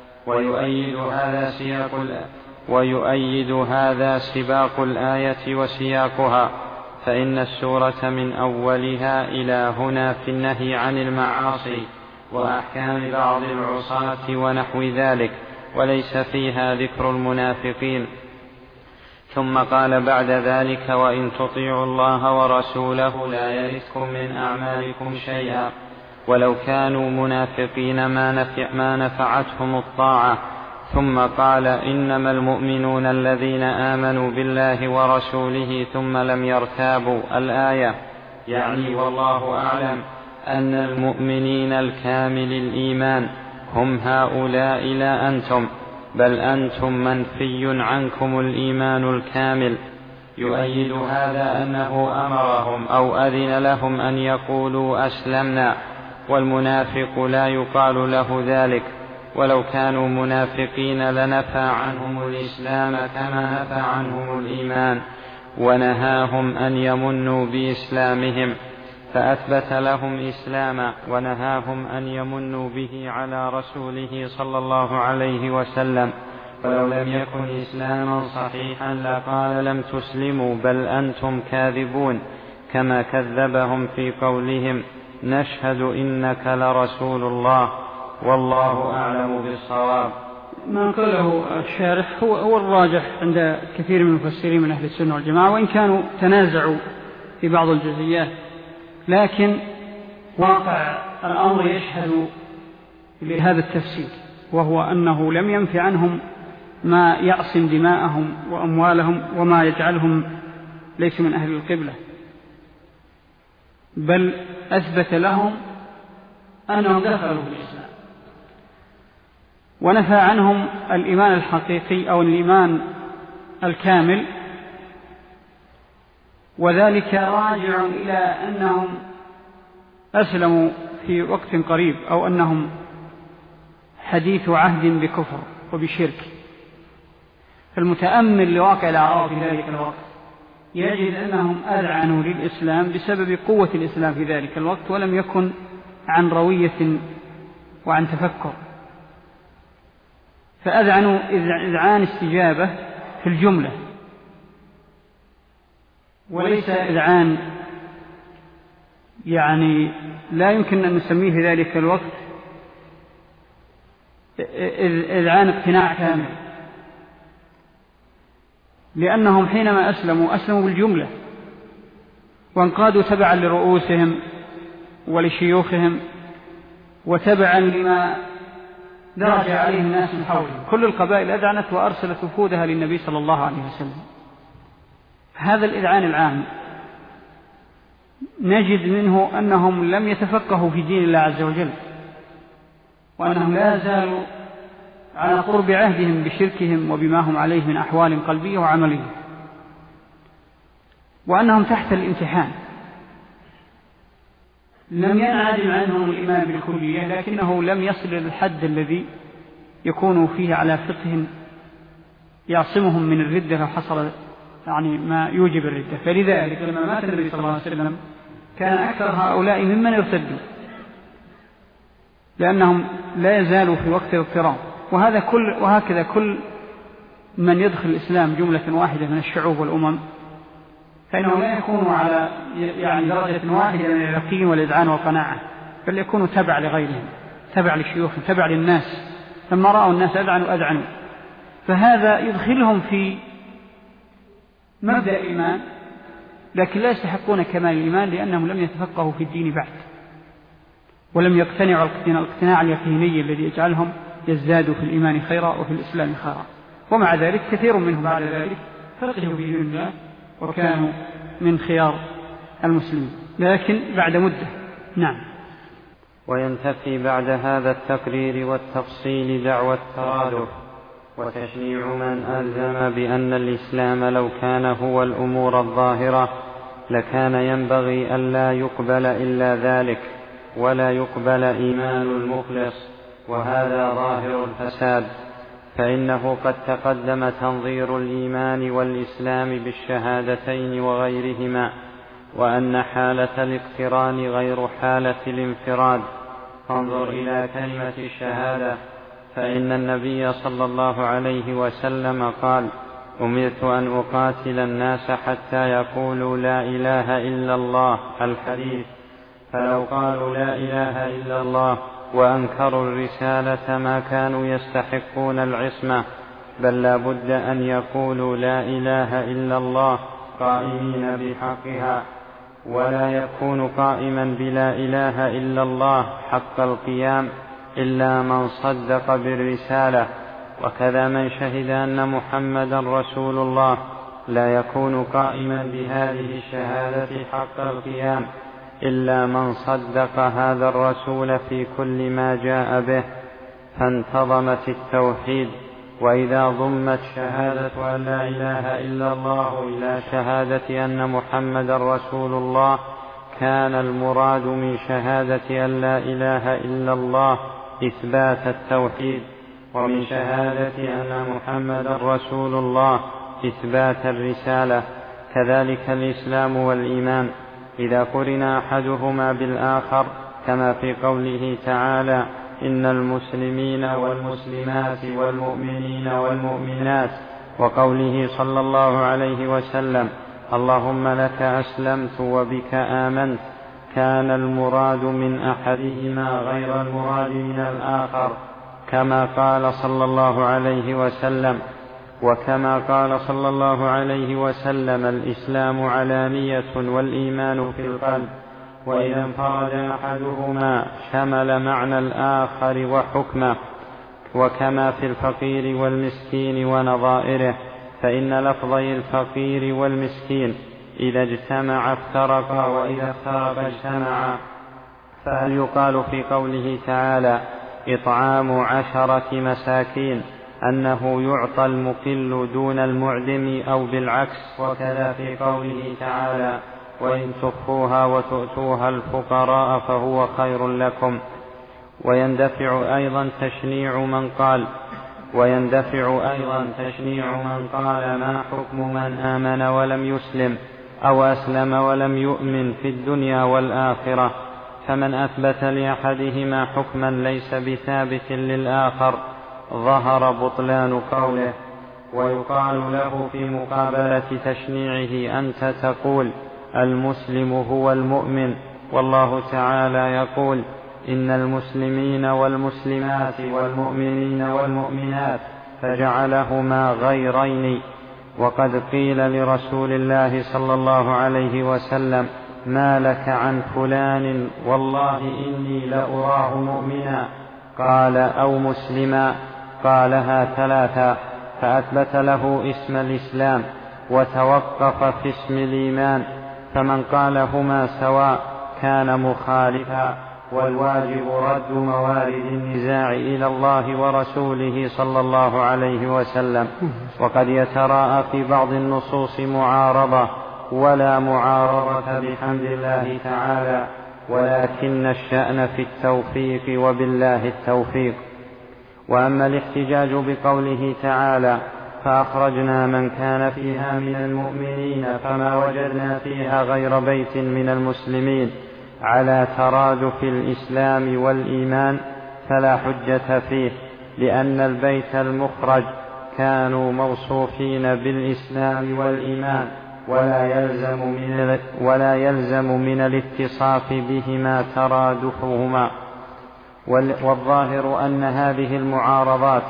ويؤيد هذا سباق الآية وسياقها، فإن السورة من أولها إلى هنا في النهي عن المعاصي وأحكام بعض العصاة ونحو ذلك، وليس فيها ذكر المنافقين. ثم قال بعد ذلك: وإن تطيعوا الله ورسوله لا يلتكم من أعمالكم شيئا. ولو كانوا منافقين ما نفعتهم الطاعة. ثم قال: إنما المؤمنون الذين آمنوا بالله ورسوله ثم لم يرتابوا، الآية. يعني والله أعلم أن المؤمنين الكامل الإيمان هم هؤلاء لا أنتم، بل أنتم منفي عنكم الإيمان الكامل. يؤيد هذا أنه أمرهم أو أذن لهم أن يقولوا أسلمنا، والمنافق لا يقال له ذلك. ولو كانوا منافقين لنفى عنهم الإسلام كما نفى عنهم الإيمان، ونهاهم أن يمنوا بإسلامهم، فأثبت لهم إسلاما ونهاهم أن يمنوا به على رسوله صلى الله عليه وسلم. ولو لم يكن إسلاما صحيحا لقال: لم تسلموا بل أنتم كاذبون، كما كذبهم في قولهم: نشهد إنك لرسول الله، والله أعلم بالصواب. ما قاله الشارح هو الراجح عند كثير من المفسرين من أهل السنة والجماعة، وإن كانوا تنازعوا في بعض الجزئيات، لكن واقع الأمر يشهد لهذا التفسير، وهو أنه لم ينفي عنهم ما يعصم دماءهم وأموالهم وما يجعلهم ليسوا من أهل القبلة، بل أثبت لهم أنهم دخلوا في الإسلام، ونفى عنهم الإيمان الحقيقي أو الإيمان الكامل، وذلك راجع إلى أنهم أسلموا في وقت قريب، أو أنهم حديث عهد بكفر وبشرك. فالمتأمل لواقع الأعراب في ذلك الوقت يجد أنهم أذعنوا للإسلام بسبب قوة الإسلام في ذلك الوقت، ولم يكن عن روية وعن تفكر، فأذعنوا إذعان استجابة في الجملة، وليس إذعان يعني لا يمكن أن نسميه في ذلك الوقت إذعان اقتناع كامل، لأنهم حينما أسلموا بالجملة، وانقادوا تبعا لرؤوسهم ولشيوخهم، وتبعا لما درج عليه الناس من حوله، كل القبائل أذعنت وأرسلت وفودها للنبي صلى الله عليه وسلم. هذا الإذعان العام نجد منه أنهم لم يتفقهوا في دين الله عز وجل، وأنهم لا زالوا على قرب عهدهم بشركهم وبما هم عليه من أحوال قلبية وعملية، وأنهم تحت الامتحان. لم ينعدم عنهم الإيمان بالكلية، لكنه لم يصل إلى الحد الذي يكون فيه على فقه يعصمهم من الردة لو حصل يعني ما يوجب الردة. فلذلك لما مات النبي صلى الله عليه وسلم كان أكثر هؤلاء ممن ارتدوا، لأنهم لا يزالوا في وقت الاضطراب. وهكذا كل من يدخل الإسلام جملة واحدة من الشعوب والأمم فإنه لا يكون على يعني درجة واحدة من اليقين والإذعان والقناعة، بل يكون تبع لغيرهم، تبع للشيوخ، تبع للناس. لما رأوا الناس أذعنوا، فهذا يدخلهم في مبدأ الإيمان، لكن لا يستحقون كمال الإيمان لأنهم لم يتفقهوا في الدين بعد، ولم يقتنعوا الاقتناع اليقيني الذي يجعلهم يزدادوا في الإيمان خيرا وفي الإسلام خيرا. ومع ذلك كثير منهم بعد ذلك فقهوا في دين الله وكانوا من خيار المسلمين، لكن بعد مدة. نعم. وينتفي بعد هذا التقرير والتفصيل دعوى الترادف وتشنيع من ألزم بأن الإسلام لو كان هو الأمور الظاهرة لكان ينبغي أن لا يقبل إلا ذلك، ولا يقبل إيمان المخلص، وهذا ظاهر الفساد، فإنه قد تقدم تنظير الإيمان والإسلام بالشهادتين وغيرهما، وأن حالة الاقتران غير حالة الانفراد. فانظر إلى كلمة الشهادة، فإن النبي صلى الله عليه وسلم قال: أمرت أن أقاتل الناس حتى يقولوا لا إله إلا الله، الحديث. فلو قالوا لا إله إلا الله وأنكروا الرسالة ما كانوا يستحقون العصمة، بل لا بد أن يقولوا لا إله إلا الله قائمين بحقها، ولا يكون قائما بلا إله إلا الله حق القيام إلا من صدق بالرسالة. وكذا من شهد أن محمدا رسول الله لا يكون قائما بهذه الشهادة حق القيام إلا من صدق هذا الرسول في كل ما جاء به، فانتظمت التوحيد. وإذا ضمت شهادة أن لا إله إلا الله إلى شهادة أن محمدا رسول الله كان المراد من شهادة أن لا إله إلا الله إثبات التوحيد، ومن شهادة أن محمدا رسول الله إثبات الرسالة. كذلك الإسلام والإيمان إذا قرن أحدهما بالآخر، كما في قوله تعالى: إن المسلمين والمسلمات والمؤمنين والمؤمنات، وقوله صلى الله عليه وسلم: اللهم لك أسلمت وبك آمنت، كان المراد من أحدهما غير المراد من الآخر، كما قال صلى الله عليه وسلم. وكما قال صلى الله عليه وسلم: الإسلام علانية والإيمان في القلب، وإذا انفرد أحدهما شمل معنى الآخر وحكمه. وكما في الفقير والمسكين ونظائره، فإن لفظي الفقير والمسكين إذا اجتمع افترقا وإذا افترقا اجتمعا. فهل يقال في قوله تعالى: إطعام 10 مساكين أنه يعطى المقل دون المعدم، أو بالعكس؟ وكذا في قوله تعالى: وإن تخفوها وتؤتوها الفقراء فهو خير لكم. ويندفع أيضا تشنيع من قال ما حكم من آمن ولم يسلم، أو أسلم ولم يؤمن في الدنيا والآخرة، فمن أثبت لأحدهما حكما ليس بثابت للآخر ظهر بطلان قوله. ويقال له في مقابلة تشنيعه: أنت تقول المسلم هو المؤمن، والله تعالى يقول: إن المسلمين والمسلمات والمؤمنين والمؤمنات، فجعلهما غيرين. وقد قيل لرسول الله صلى الله عليه وسلم: ما لك عن فلان والله إني لأراه مؤمنا، قال أو مسلما، قالها ثلاثا فأثبت له اسم الإسلام وتوقف في اسم الإيمان، فمن قالهما سواء كان مخالفا، والواجب رد موارد النزاع إلى الله ورسوله صلى الله عليه وسلم. وقد يتراءى في بعض النصوص معارضة ولا معارضة بحمد الله تعالى، ولكن الشأن في التوفيق، وبالله التوفيق. وأما الاحتجاج بقوله تعالى فأخرجنا من كان فيها من المؤمنين فما وجدنا فيها غير بيت من المسلمين على ترادف الإسلام والإيمان، فلا حجة فيه، لأن البيت المخرج كانوا موصوفين بالإسلام والإيمان، ولا يلزم من الاتصاف بهما ترادفهما. والظاهر أن هذه المعارضات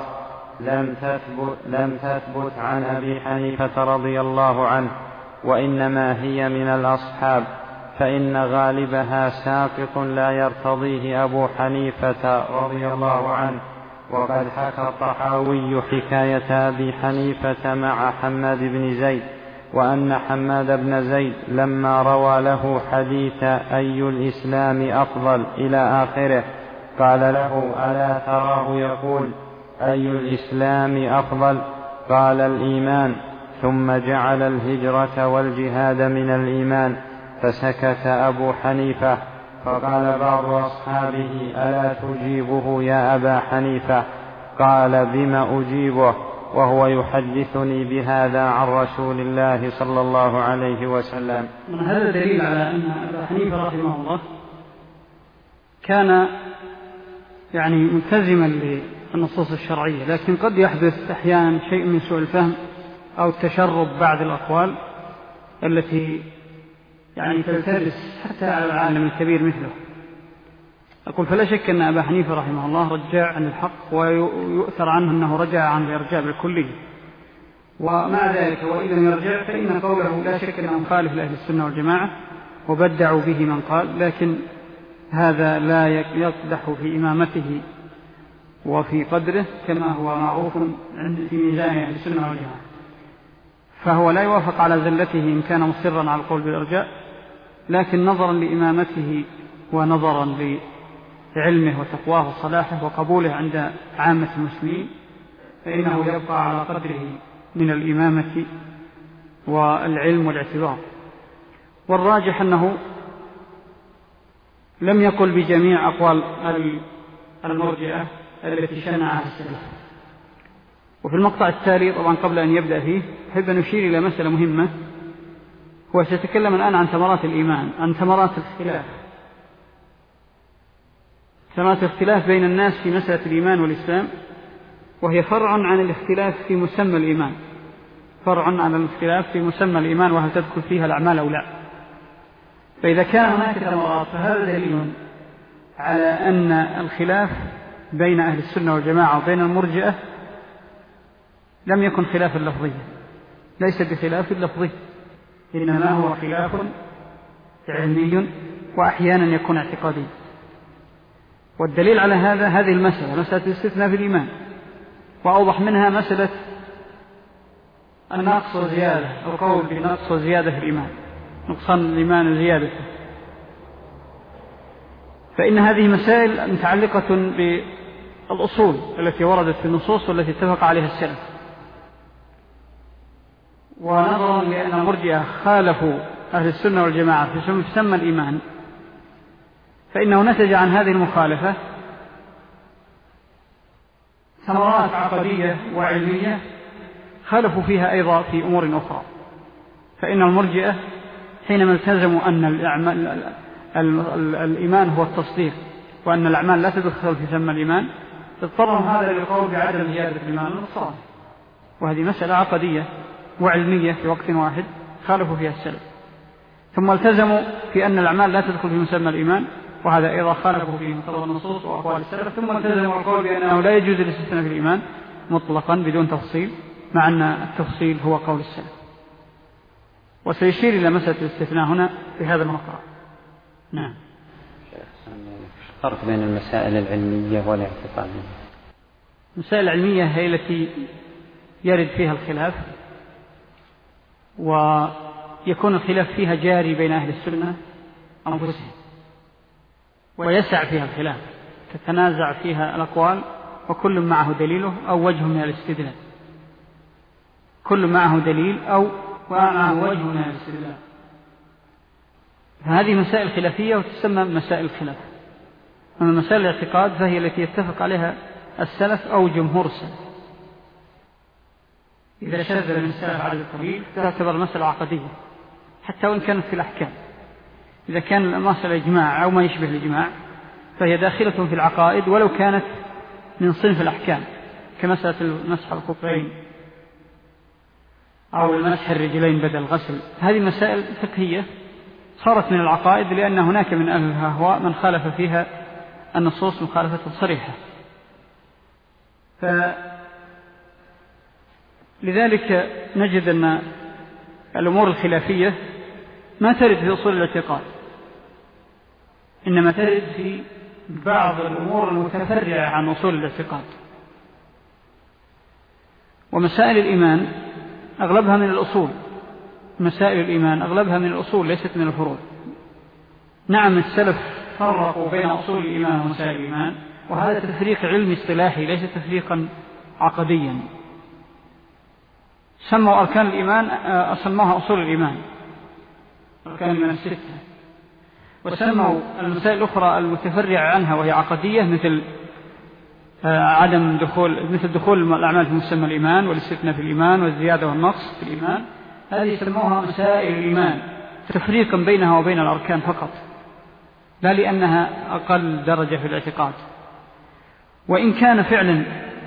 لم تثبت عن أبي حنيفة رضي الله عنه، وإنما هي من الأصحاب، فإن غالبها ساقط لا يرتضيه أبو حنيفة رضي الله عنه. وقد حكى الطحاوي حكاية أبي حنيفة مع حماد بن زيد، وأن حماد بن زيد لما روى له حديث أي الإسلام أفضل إلى آخره قال له ألا تراه يقول أي الإسلام أفضل؟ قال الإيمان، ثم جعل الهجرة والجهاد من الإيمان، فسكت أبو حنيفة. فقال بعض أصحابه ألا تجيبه يا أبا حنيفة؟ قال بما أجيبه وهو يحدثني بهذا عن رسول الله صلى الله عليه وسلم. هذا دليل على أن أبا حنيفة رحمه الله كان ملتزما للنصوص الشرعية، لكن قد يحدث أحيانا شيء من سوء الفهم أو التشرب بعد الأقوال التي تلتبس حتى على العالم الكبير مثله. أقول فلا شك أن أبا حنيفة رحمه الله رجع عن الحق، ويؤثر عنه أنه رجع عن الإرجاء بالكلية. ومع ذلك وإن لم يرجع فإن قوله لا شك أنه مخالف لأهل السنة والجماعة، وبدعوا به من قال، لكن هذا لا يقدح في إمامته وفي قدره كما هو معروف في ميزان أهل السنة والجماعة. فهو لا يوافق على زلته إن كان مصرا على القول بالإرجاء، لكن نظرا لإمامته ونظرا لعلمه وتقواه وصلاحه وقبوله عند عامة المسلمين، فإنه يبقى على قدره من الإمامة والعلم والاعتبار. والراجح أنه لم يقل بجميع أقوال المرجئة التي شنعها السلف. وفي المقطع التالي طبعا قبل أن يبدأ فيه أحب أن أشير إلى مسألة مهمة، هو سيتكلم الآن عن ثمرات الإيمان، عن ثمرات الاختلاف، ثمرات الاختلاف بين الناس في مسألة الإيمان والإسلام، وهي فرع عن الاختلاف في مسمى الإيمان، فرع عن الاختلاف في مسمى الإيمان وهل تدخل فيها الأعمال أو لا. فإذا كان هناك ثمرات فهذا دليل على أن الخلاف بين أهل السنة والجماعة وبين المرجئة لم يكن خلافا لفظيا، ليس بخلاف لفظي، إنما هو خلاف علمي وأحيانا يكون اعتقادي. والدليل على هذا هذه المسألة، مسألة الاستثناء في الإيمان، وأوضح منها مسألة النقص وزيادة، القول بنقص وزيادة في الإيمان، نقصان الإيمان وزيادته. فإن هذه مسائل متعلقة بالأصول التي وردت في النصوص والتي اتفق عليها السلف. ونظرا لأن المرجئة خالفوا أهل السنة والجماعة في مسمى الإيمان، فإنه نتج عن هذه المخالفة ثمرات عقدية وعلمية خالفوا فيها أيضا في أمور أخرى. فإن المرجئة حينما التزموا أن الإيمان هو التصديق وأن الأعمال لا تدخل في مسمى الإيمان، اضطرهم هذا للقول بعدم زيادة الإيمان والنقصان، وهذه مسألة عقدية وعلمية في وقت واحد خالفوا فيها السلف. ثم التزموا في أن الأعمال لا تدخل في مسمى الإيمان، وهذا أيضا خالفوا فيه مقتضى النصوص وأقوال السلف. ثم التزموا القول بأنه لا يجوز الاستثناء في الإيمان مطلقا بدون تفصيل، مع أن التفصيل هو قول السلف. وسيشير إلى مسألة الاستثناء هنا في هذا المقطع. نعم. الفرق بين المسائل العلمية والاعتقادية؟ المسائل العلمية هي التي يرد فيها الخلاف، ويكون الخلاف فيها جاري بين أهل السنة أنفسهم، ويسع فيها الخلاف، تتنازع فيها الأقوال، وكل معه دليله أو وجه من الاستدلال، كل معه دليل أو معه وجه من الاستدلال. فهذه مسائل خلافية وتسمى مسائل الخلاف. أما مسائل الاعتقاد فهي التي يتفق عليها السلف أو جمهور السلف. إذا شذ من السلف عدد قليل تعتبر مسألة عقدية حتى وإن كانت في الأحكام. إذا كان المسألة إجماع أو ما يشبه الإجماع فهي داخلة في العقائد ولو كانت من صنف الأحكام، كمسألة المسح الخفين أو المسح الرجلين بدل الغسل. هذه مسائل فقهية صارت من العقائد، لأن هناك من أهل الأهواء من خالف فيها النصوص مخالفة صريحة. لذلك نجد أن الأمور الخلافية ما ترد في أصول الاعتقاد، إنما ترد في بعض الأمور المتفرعة عن أصول الاعتقاد. ومسائل الإيمان أغلبها من الأصول، مسائل الإيمان أغلبها من الأصول ليست من الفروع. نعم السلف فرقوا بين أصول الإيمان ومسائل الإيمان، وهذا تفريق علمي اصطلاحي ليس تفريقا عقديا. سموا أركان الإيمان سموها أصول الإيمان، أركان الإيمان الستة، وسموا المسائل الأخرى المتفرعة عنها وهي عقدية مثل مثل دخول الأعمال في مسمى الإيمان والاستثناء في الإيمان والزيادة والنقص في الإيمان، هذه سموها مسائل الإيمان تفريقا بينها وبين الأركان فقط، لا لأنها أقل درجة في الاعتقاد. وإن كان فعلا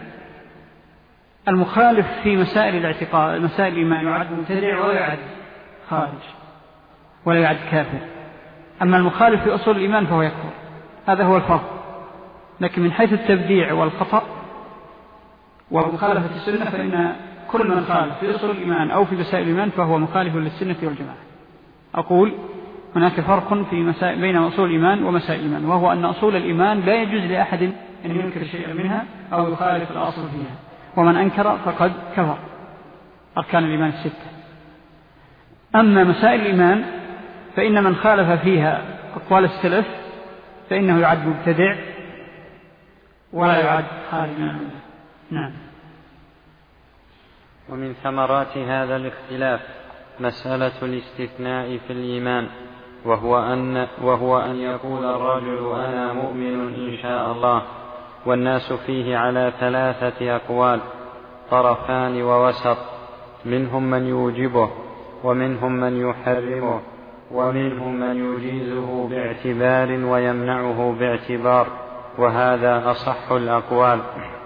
المخالف في مسائل الاعتقاد مسائل الإيمان يعد مبتدع ولا يعد خارج ولا يعد كافر، أما المخالف في أصول الإيمان فهو يكفر. هذا هو الفرق. لكن من حيث التبديع والخطأ ومخالفة السنة فإن كل من خالف في أصول الإيمان أو في مسائل الإيمان فهو مخالف للسنة والجماعة. أقول هناك فرق في بين أصول الإيمان ومسائل الإيمان، وهو أن أصول الإيمان لا يجوز لأحد أن ينكر شيئا منها أو يخالف الأصل فيها، ومن أنكر فقد كفر، أركان الإيمان الستة. أما مسائل الإيمان فإن من خالف فيها أقوال السلف فإنه يعد مبتدع ولا يعد خارجا. نعم. ومن ثمرات هذا الاختلاف مسألة الاستثناء في الإيمان، وهو أن يقول الرجل أنا مؤمن إن شاء الله، والناس فيه على 3 أقوال طرفان ووسط، منهم من يوجبه ومنهم من يحرمه ومنهم من يجيزه باعتبار ويمنعه باعتبار، وهذا أصح الأقوال.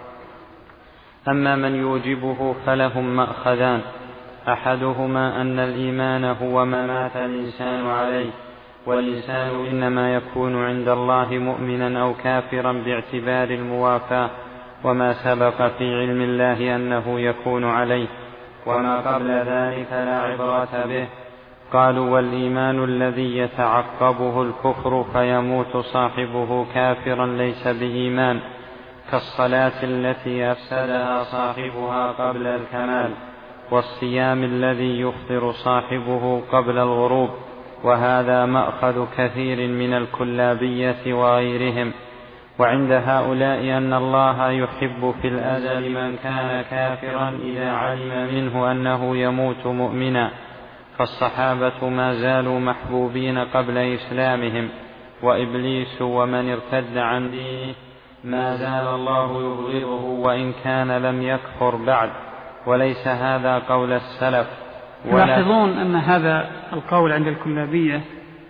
أما من يوجبه فلهم مأخذان، أحدهما أن الإيمان هو ما مات الإنسان عليه، والإنسان إنما يكون عند الله مؤمنا أو كافرا باعتبار الموافاة، وما سبق في علم الله أنه يكون عليه، وما قبل ذلك لا عبرة به. قالوا والإيمان الذي يتعقبه الكفر فيموت صاحبه كافرا ليس بإيمان، كالصلاة التي أفسدها صاحبها قبل الكمال، والصيام الذي يفطر صاحبه قبل الغروب، وهذا مأخذ كثير من الكلابية وغيرهم. وعند هؤلاء أن الله يحب في الأزل من كان كافرا إذا علم منه أنه يموت مؤمنا، فالصحابة ما زالوا محبوبين قبل إسلامهم، وإبليس ومن ارتد عن دينه ما زال الله يبغضه وإن كان لم يكفر بعد. وليس هذا قول السلف. يلاحظون أن هذا القول عند الكلابية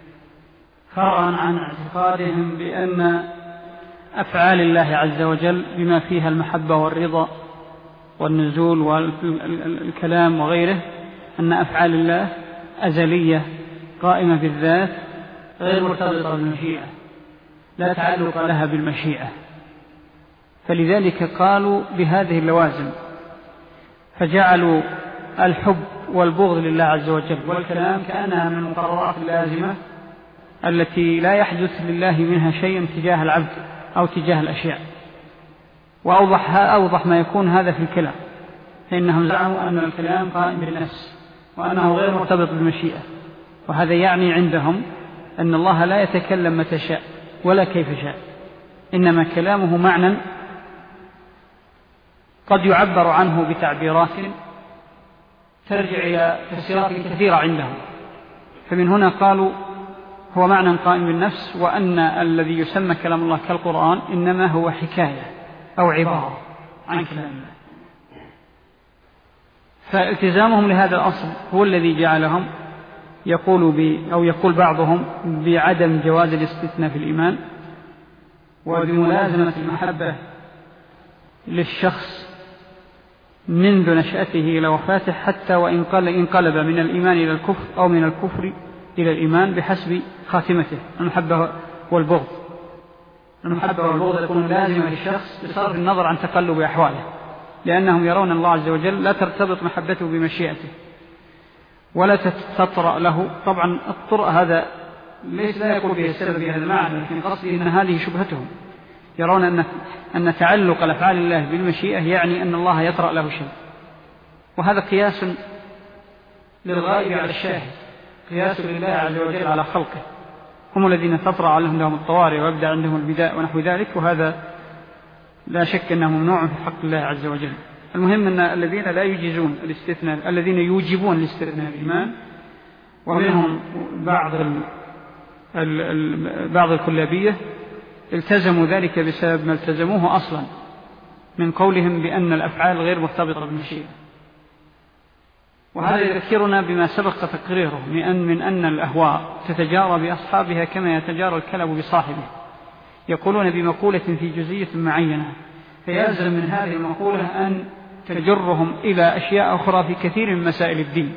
فرعا عن اعتقادهم بأن أفعال الله عز وجل بما فيها المحبة والرضا والنزول والكلام وغيره، أن أفعال الله أزلية قائمة بالذات غير مرتبطة بالمشيئة، لا تعلق لها بالمشيئة، فلذلك قالوا بهذه اللوازم، فجعلوا الحب والبغض لله عز وجل والكلام كأنها من المقررات اللازمة التي لا يحدث لله منها شيء تجاه العبد أو تجاه الأشياء. وأوضح ما يكون هذا في الكلام، فإنهم زعموا أن الكلام قائم بالنفس وأنه غير مرتبط بالمشيئة، وهذا يعني عندهم أن الله لا يتكلم متى شاء ولا كيف شاء، إنما كلامه معنى قد يعبر عنه بتعبيرات ترجع إلى تفسيرات كثيرة عندهم. فمن هنا قالوا هو معنى قائم بالنفس، وأن الذي يسمى كلام الله كالقرآن إنما هو حكاية أو عبارة عن كلام الله. فالتزامهم لهذا الأصل هو الذي جعلهم يقول بعضهم بعدم جواز الاستثناء في الإيمان، وبملازمة المحبة للشخص منذ نشأته إلى وفاته، حتى وإن انقلب من الإيمان إلى الكفر أو من الكفر إلى الإيمان بحسب خاتمته. المحبة والبغض يكون لازمة للشخص بصرف النظر عن تقلب أحواله، لأنهم يرون الله عز وجل لا ترتبط محبته بمشيئته ولا تطرأ له. طبعا الطرأ هذا لا يقول به السبب بهذا المعنى، لكن قصدي أن هذه شبهتهم. يرون أن تعلق الأفعال الله بالمشيئة يعني أن الله يطرأ له شيء، وهذا قياس للغائب على الشاهد، قياس لله عز وجل على خلقه. هم الذين تطرأ لهم الطوارئ ويبدأ عندهم البداء ونحو ذلك، وهذا لا شك أنه ممنوع في حق الله عز وجل. المهم أن الذين لا يجيزون الاستثناء، الذين يوجبون الاستثناء بالإيمان، ومنهم بعض الكلابية التزموا ذلك بسبب ما التزموه أصلا من قولهم بأن الأفعال غير مرتبطة بالمشيئة. وهذا يذكرنا بما سبق تقريره من أن الأهواء تتجارى بأصحابها كما يتجارى الكلب بصاحبه. يقولون بمقولة في جزئية معينة، فيلزم من هذه المقولة أن تجرهم إلى أشياء أخرى في كثير من مسائل الدين،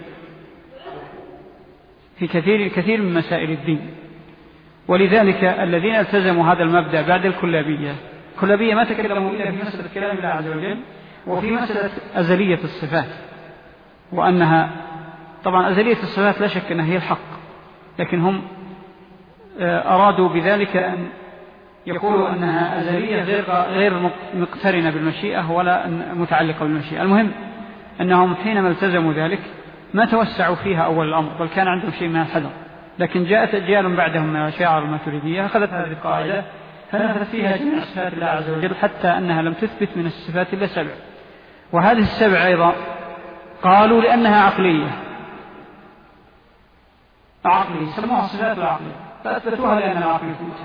في كثير من مسائل الدين. ولذلك الذين التزموا هذا المبدأ بعد الكلابية ما تكلموا إلا في مسألة كلام الله عز وجل وفي مسألة أزلية الصفات، وأنها طبعا أزلية الصفات لا شك أنها هي الحق، لكن هم أرادوا بذلك أن يقولوا أنها أزلية غير مقترنة بالمشيئة ولا متعلقة بالمشيئة. المهم أنهم حينما التزموا ذلك ما توسعوا فيها أول الأمر، بل كان عندهم شيء من الحذر. لكن جاءت أجيال بعدهم من الأشاعرة الماتريدية أخذت هذه القاعدة فنفذت فيها جميع صفات الله عز وجل، حتى أنها لم تثبت من الصفات إلا 7، وهذه ال7 أيضا قالوا لأنها عقلية سموها الصفات العقلية، فأثبتوها لأن العقل ثبتها.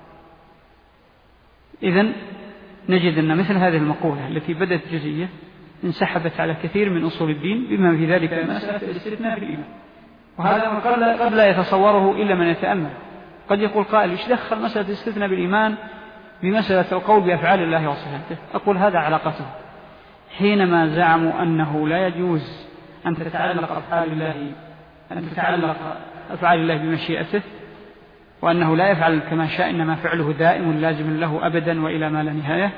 إذن نجد أن مثل هذه المقولة التي بدت جزئية انسحبت على كثير من أصول الدين، بما في ذلك مسألة الاستثناء في الإيمان. وهذا قد لا يتصوره إلا من يتأمل. قد يقول قائل إيش دخل مسألة الاستثناء بالإيمان بمسألة القول بأفعال الله وصفاته؟ أقول هذا علاقته. حينما زعموا أنه لا يجوز أن تتعلق أفعال الله بمشيئته، وأنه لا يفعل كما شاء إنما فعله دائم لازم له أبدا وإلى ما لا نهاية،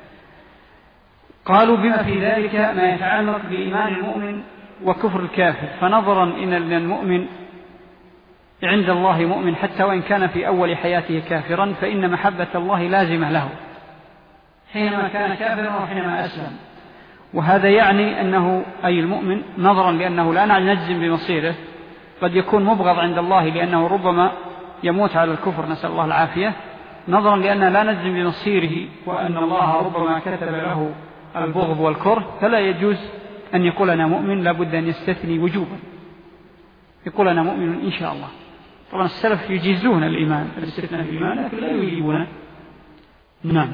قالوا بما في ذلك ما يتعلق بإيمان المؤمن وكفر الكافر. فنظرا إن المؤمن عند الله مؤمن حتى وإن كان في أول حياته كافرا، فإن محبة الله لازمة له حينما كان كافرا وحينما أسلم. وهذا يعني أنه أي المؤمن نظرا لأنه لا نجزم بمصيره قد يكون مبغض عند الله لأنه ربما يموت على الكفر، نسأل الله العافية، نظرا لأننا لا نجزم بمصيره وأن الله ربما كتب له البغض والكره، فلا يجوز أن يقول أنا مؤمن، لابد أن يستثني وجوبا، يقول أنا مؤمن إن شاء الله. طبعا السلف يجيزون الإيمان، الاستثناء في الإيمان، لكن لا يجيبونه. نعم.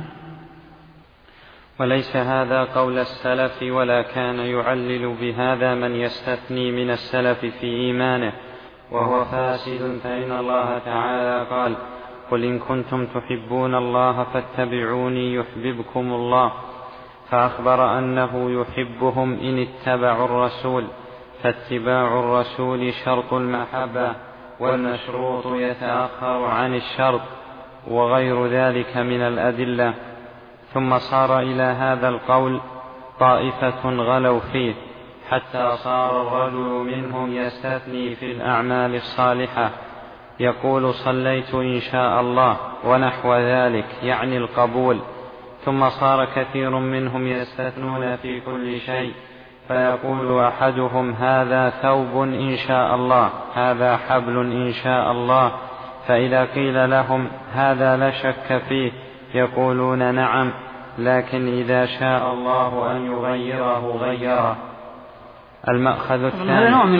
وليس هذا قول السلف، ولا كان يعلل بهذا من يستثني من السلف في إيمانه، وهو فاسد. فإن الله تعالى قال: قل إن كنتم تحبون الله فاتبعوني يحببكم الله، فأخبر أنه يحبهم إن اتبعوا الرسول، فاتباع الرسول شرط المحبة، والمشروط يتأخر عن الشرط، وغير ذلك من الأدلة. ثم صار إلى هذا القول طائفة غلوا فيه، حتى صار الرجل منهم يستثني في الأعمال الصالحة، يقول صليت إن شاء الله ونحو ذلك يعني القبول، ثم صار كثير منهم يستثنون في كل شيء، فيقول أحدهم هذا ثوب إن شاء الله، هذا حبل إن شاء الله، فإذا قيل لهم هذا لا شك فيه يقولون نعم، لكن إذا شاء الله أن يغيره غيره. المأخذ الثاني. هذا نوع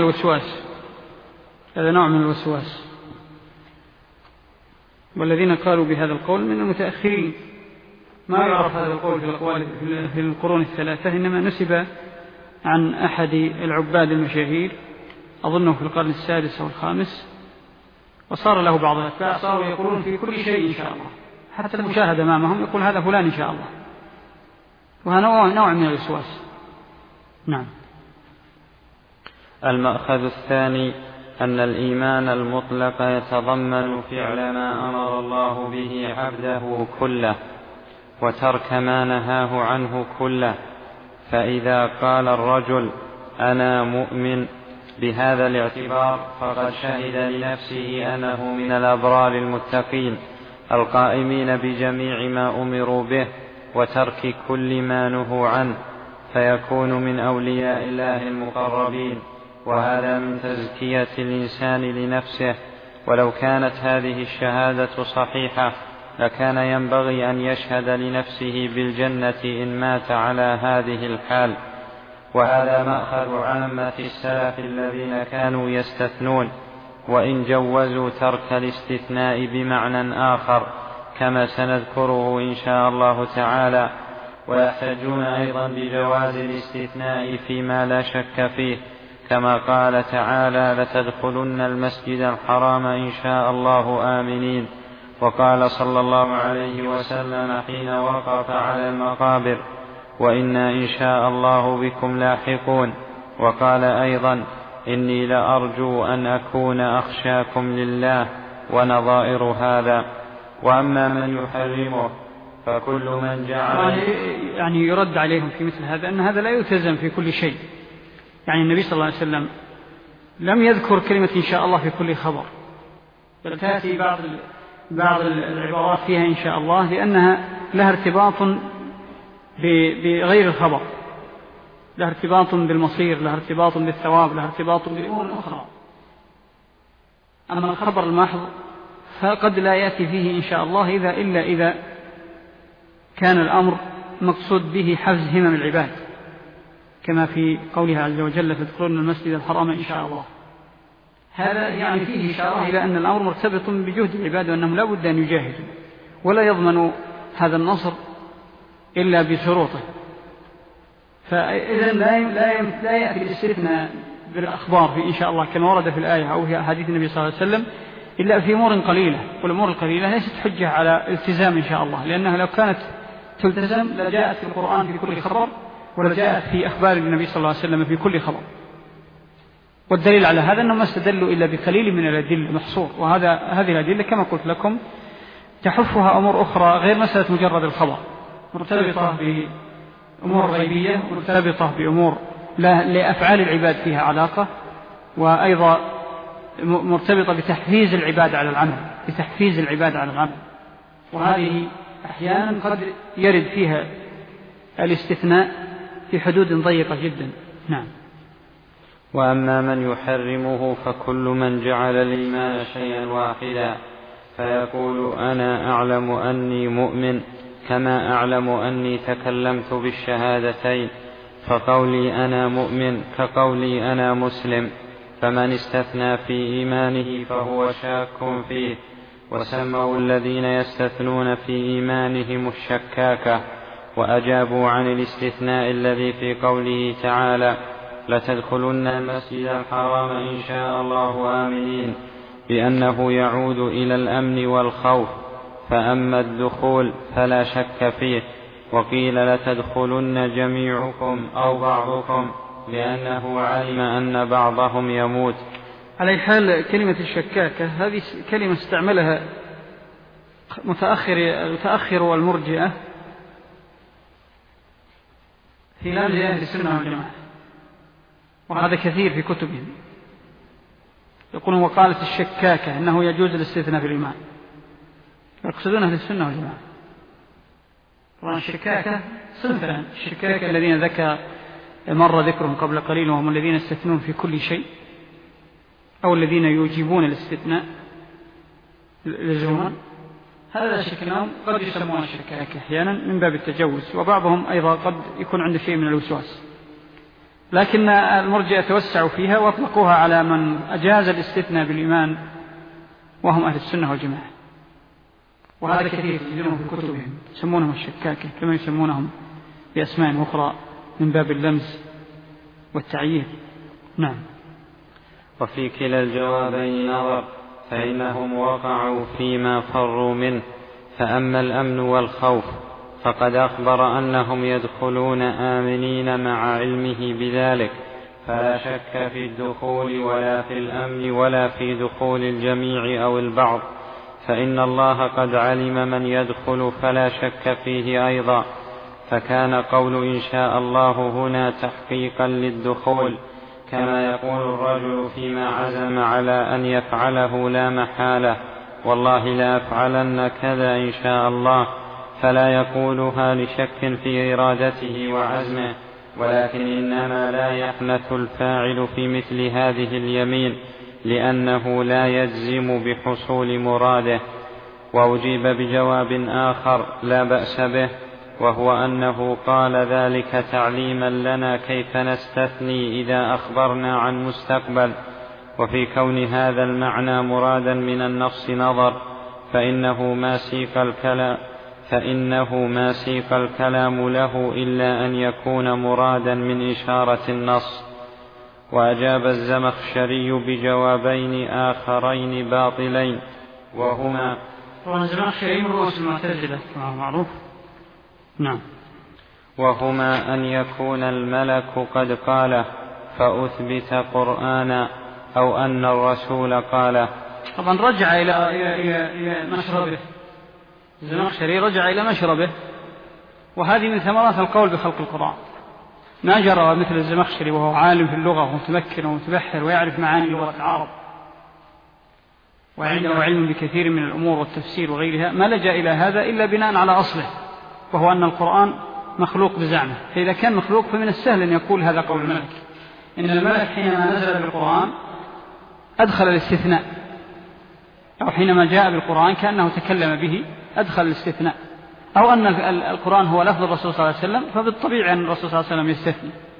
من الوسواس، والذين قالوا بهذا القول من المتأخرين، ما يعرف هذا القول في القرون الثلاثة، إنما نسب عن أحد العباد المشاهير أظنه في القرن السادس أو الخامس، وصار له بعض الأتباع صاروا يقولون في كل شيء إن شاء الله، حتى المشاهد أمامهم يقول هذا فلان إن شاء الله، وهذا نوع من الوسواس. نعم. المأخذ الثاني أن الإيمان المطلق يتضمن فعل ما أمر الله به عبده كله وترك ما نهاه عنه كله، فإذا قال الرجل أنا مؤمن بهذا الاعتبار فقد شهد لنفسه أنه من الأبرار المتقين القائمين بجميع ما أمروا به وترك كل ما نهوا عنه، فيكون من أولياء الله المقربين، وهذا من تزكية الإنسان لنفسه. ولو كانت هذه الشهادة صحيحة لكان ينبغي أن يشهد لنفسه بالجنة إن مات على هذه الحال، وهذا مأخذ عامة السلف الذين كانوا يستثنون، وإن جوزوا ترك الاستثناء بمعنى آخر كما سنذكره إن شاء الله تعالى، ويحتجون أيضا بجواز الاستثناء فيما لا شك فيه، كما قال تعالى لتدخلن المسجد الحرام إن شاء الله آمنين، وقال صلى الله عليه وسلم حين وقف على المقابر وإنا إن شاء الله بكم لاحقون، وقال أيضا إني لأرجو أن أكون أخشاكم لله، ونظائر هذا. وأما من يحرمه فكل من جعل يعني يرد عليهم في مثل هذا أن هذا لا يلتزم في كل شيء، يعني النبي صلى الله عليه وسلم لم يذكر كلمة إن شاء الله في كل خبر، بل تأتي بعض العبارات فيها إن شاء الله لأنها لها ارتباط بغير الخبر، لها ارتباط بالمصير، لها ارتباط بالثواب، لها ارتباط بأمور أخرى. أما الخبر المحض فقد لا يأتي فيه إن شاء الله إلا إذا كان الأمر مقصود به حفز همم العباد، كما في قولها عز وجل تدخلون المسجد الحرام إن شاء الله. هذا يعني فيه إشارة إلى أن الأمر مرتبط بجهد العباد وأنهم لا بد أن يجاهدوا، ولا يضمن هذا النصر إلا بشروطه. فإذا لا يأتي الاستثناء بالأخبار في إن شاء الله كما ورد في الآية أو في أحاديث النبي صلى الله عليه وسلم إلا في أمور قليلة، والأمور القليلة ليست حجة على التزام إن شاء الله، لأنها لو كانت تلتزم لجاءت في القرآن في كل خبر، ولجاءت في أخبار النبي صلى الله عليه وسلم في كل خبر. والدليل على هذا أنهم ما استدلوا إلا بقليل من الأدلة محصور، هذه الأدلة كما قلت لكم تحفها أمور أخرى غير مسألة مجرد الخبر، مرتبطة بأمور غيبية، مرتبطة بأمور لأفعال العباد فيها علاقة، وأيضا مرتبطة بتحفيز العباد على العمل، وهذه أحيانا قد يرد فيها الاستثناء في حدود ضيقة جدا. نعم. وأما من يحرمه فكل من جعل الإيمان شيئا واحدا، فيقول أنا أعلم أني مؤمن كما أعلم أني تكلمت بالشهادتين، فقولي أنا مؤمن كقولي أنا مسلم، فمن استثنى في إيمانه فهو شاك فيه، وسموا الذين يستثنون في إيمانهم الشكاكة، وأجابوا عن الاستثناء الذي في قوله تعالى لتدخلن المسجد الحرام إن شاء الله آمنين بأنه يعود إلى الأمن والخوف، فأما الدخول فلا شك فيه، وقيل لتدخلن جميعكم أو بعضكم لأنه علم أن بعضهم يموت. على حال كلمة الشكاكة هذه كلمة استعملها متأخر والمرجئة في لمز أهل السنة والجماعة، وهذا كثير في كتبهم، يقولون وقالت الشكاكة إنه يجوز الاستثناء في الإيمان، يقصدون أهل السنة والجماعة. طبعا الشكاكة صنفان: الشكاكة الذين مر ذكرهم قبل قليل وهم الذين يستثنون في كل شيء، أو الذين يوجبون الاستثناء لزوما، هذا لا شك أنهم قد يسمون الشكاكة أحيانا من باب التجوز، وبعضهم أيضا قد يكون عنده شيء من الوسواس، لكن المرجئة توسعوا فيها وأطلقوها على من أجاز الاستثناء بالإيمان وهم أهل السنة والجماعة. وهذا كثير تجدونه في كتبهم، يسمونهم الشكاكة كما يسمونهم بأسماء أخرى من باب اللمز والتعيين. نعم. وفي كلا الجوابين نظر، فإنهم وقعوا فيما فروا منه. فأما الأمن والخوف فقد أخبر أنهم يدخلون آمنين مع علمه بذلك، فلا شك في الدخول ولا في الأمن ولا في دخول الجميع أو البعض، فإن الله قد علم من يدخل فلا شك فيه أيضا. فكان قول إن شاء الله هنا تحقيقا للدخول، كما يقول الرجل فيما عزم على أن يفعله لا محالة: والله لا أفعلن كذا إن شاء الله، فلا يقولها لشك في إرادته وعزمه، ولكن إنما لا يحنث الفاعل في مثل هذه اليمين لأنه لا يجزم بحصول مراده. وأجيب بجواب آخر لا بأس به، وهو أنه قال ذلك تعليما لنا كيف نستثني إذا أخبرنا عن مستقبل. وفي كون هذا المعنى مرادا من النص نظر، فإنه ما سيق الكلام له إلا أن يكون مرادا من إشارة النص. وأجاب الزمخشري بجوابين آخرين باطلين، وهما: طبعا الزمخشري من رؤوس المعتزلة كما معروف. نعم. وهما أن يكون الملك قد قاله فأثبت قرآنا، أو أن الرسول قاله. طبعا رجع إلى مشربه، الزمخشري رجع إلى مشربه، وهذه من ثمرات القول بخلق القرآن. ما جرى مثل الزمخشري وهو عالم في اللغة ومتمكن ومتبحر ويعرف معاني لغة العرب وعنده علم بكثير من الأمور والتفسير وغيرها، ما لجأ إلى هذا إلا بناء على أصله، وهو أن القرآن مخلوق بزعمه. فإذا كان مخلوق فمن السهل أن يقول هذا قول الملك. إن الملك حينما نزل بالقرآن أدخل الاستثناء، أو حينما جاء بالقرآن كأنه تكلم به أدخل الاستثناء، أو أن القرآن هو لفظ الرسول صلى الله عليه وسلم، فبالطبيعي أن الرسول صلى الله عليه وسلم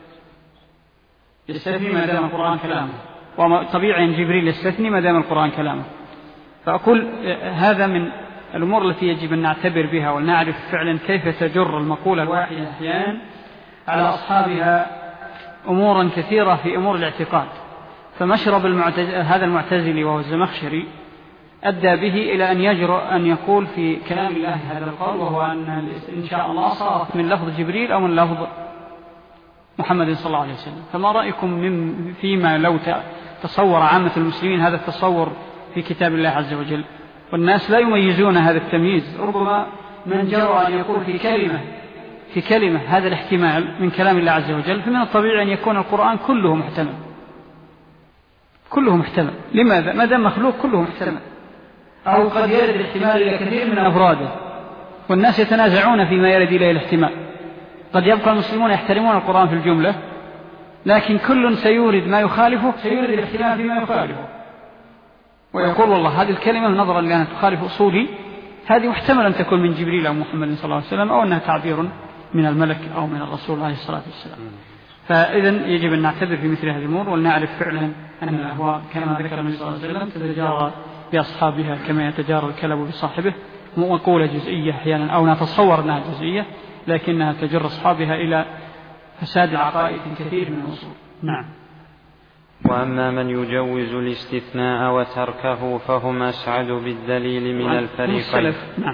يستثني ما دام القرآن كلامه، وطبيعي أن جبريل يستثني ما دام القرآن كلامه. فأقول هذا من الأمور التي يجب أن نعتبر بها ونعرف فعلا كيف تجر المقولة الواحدة أحيانا على أصحابها أمورا كثيرة في أمور الاعتقاد. فمشرب هذا المعتزلي وهو الزمخشري أدى به إلى أن يجرؤ أن يقول في كلام الله هذا القول، وهو أن إن شاء الله صارت من لفظ جبريل أو من لفظ محمد صلى الله عليه وسلم. فما رأيكم فيما لو تصور عامة المسلمين هذا التصور في كتاب الله عز وجل، والناس لا يميزون هذا التمييز؟ ربما من جرؤ أن يقول في كلمة هذا الاحتمال من كلام الله عز وجل، فمن الطبيعي أن يكون القرآن كله محتمل. لماذا؟ ما دام مخلوق كله محتمل، أو قد يرد الاحتمال إلى كثير من أفراده، والناس يتنازعون فيما يرد إليه الاحتمال. قد يبقى المسلمون يحترمون القرآن في الجملة، لكن كل سيورد ما يخالفه، سيورد الاحتمال فيما يخالفه، ويقول والله هذه الكلمة نظرا لأنها تخالف أصولي هذه محتمل أن تكون من جبريل أو محمد صلى الله عليه وسلم، أو أنها تعبير من الملك أو من الرسول عليه الصلاة والسلام. فإذن يجب أن نعتبر في مثل هذه الأمور، ونعرف فعلا أن الأهواء كما ذكر النبي صلى الله عليه وسلم تتجارى بأصحابها كما يتجارى الكلب بصاحبه، مقولة جزئية أحيانا، أو نتصور أنها جزئية لكنها تجر أصحابها إلى فساد العقائد كثير من الأصول. نعم. وأما من يجوز الاستثناء وتركه فهم أسعد بالدليل من الفريقين. نعم.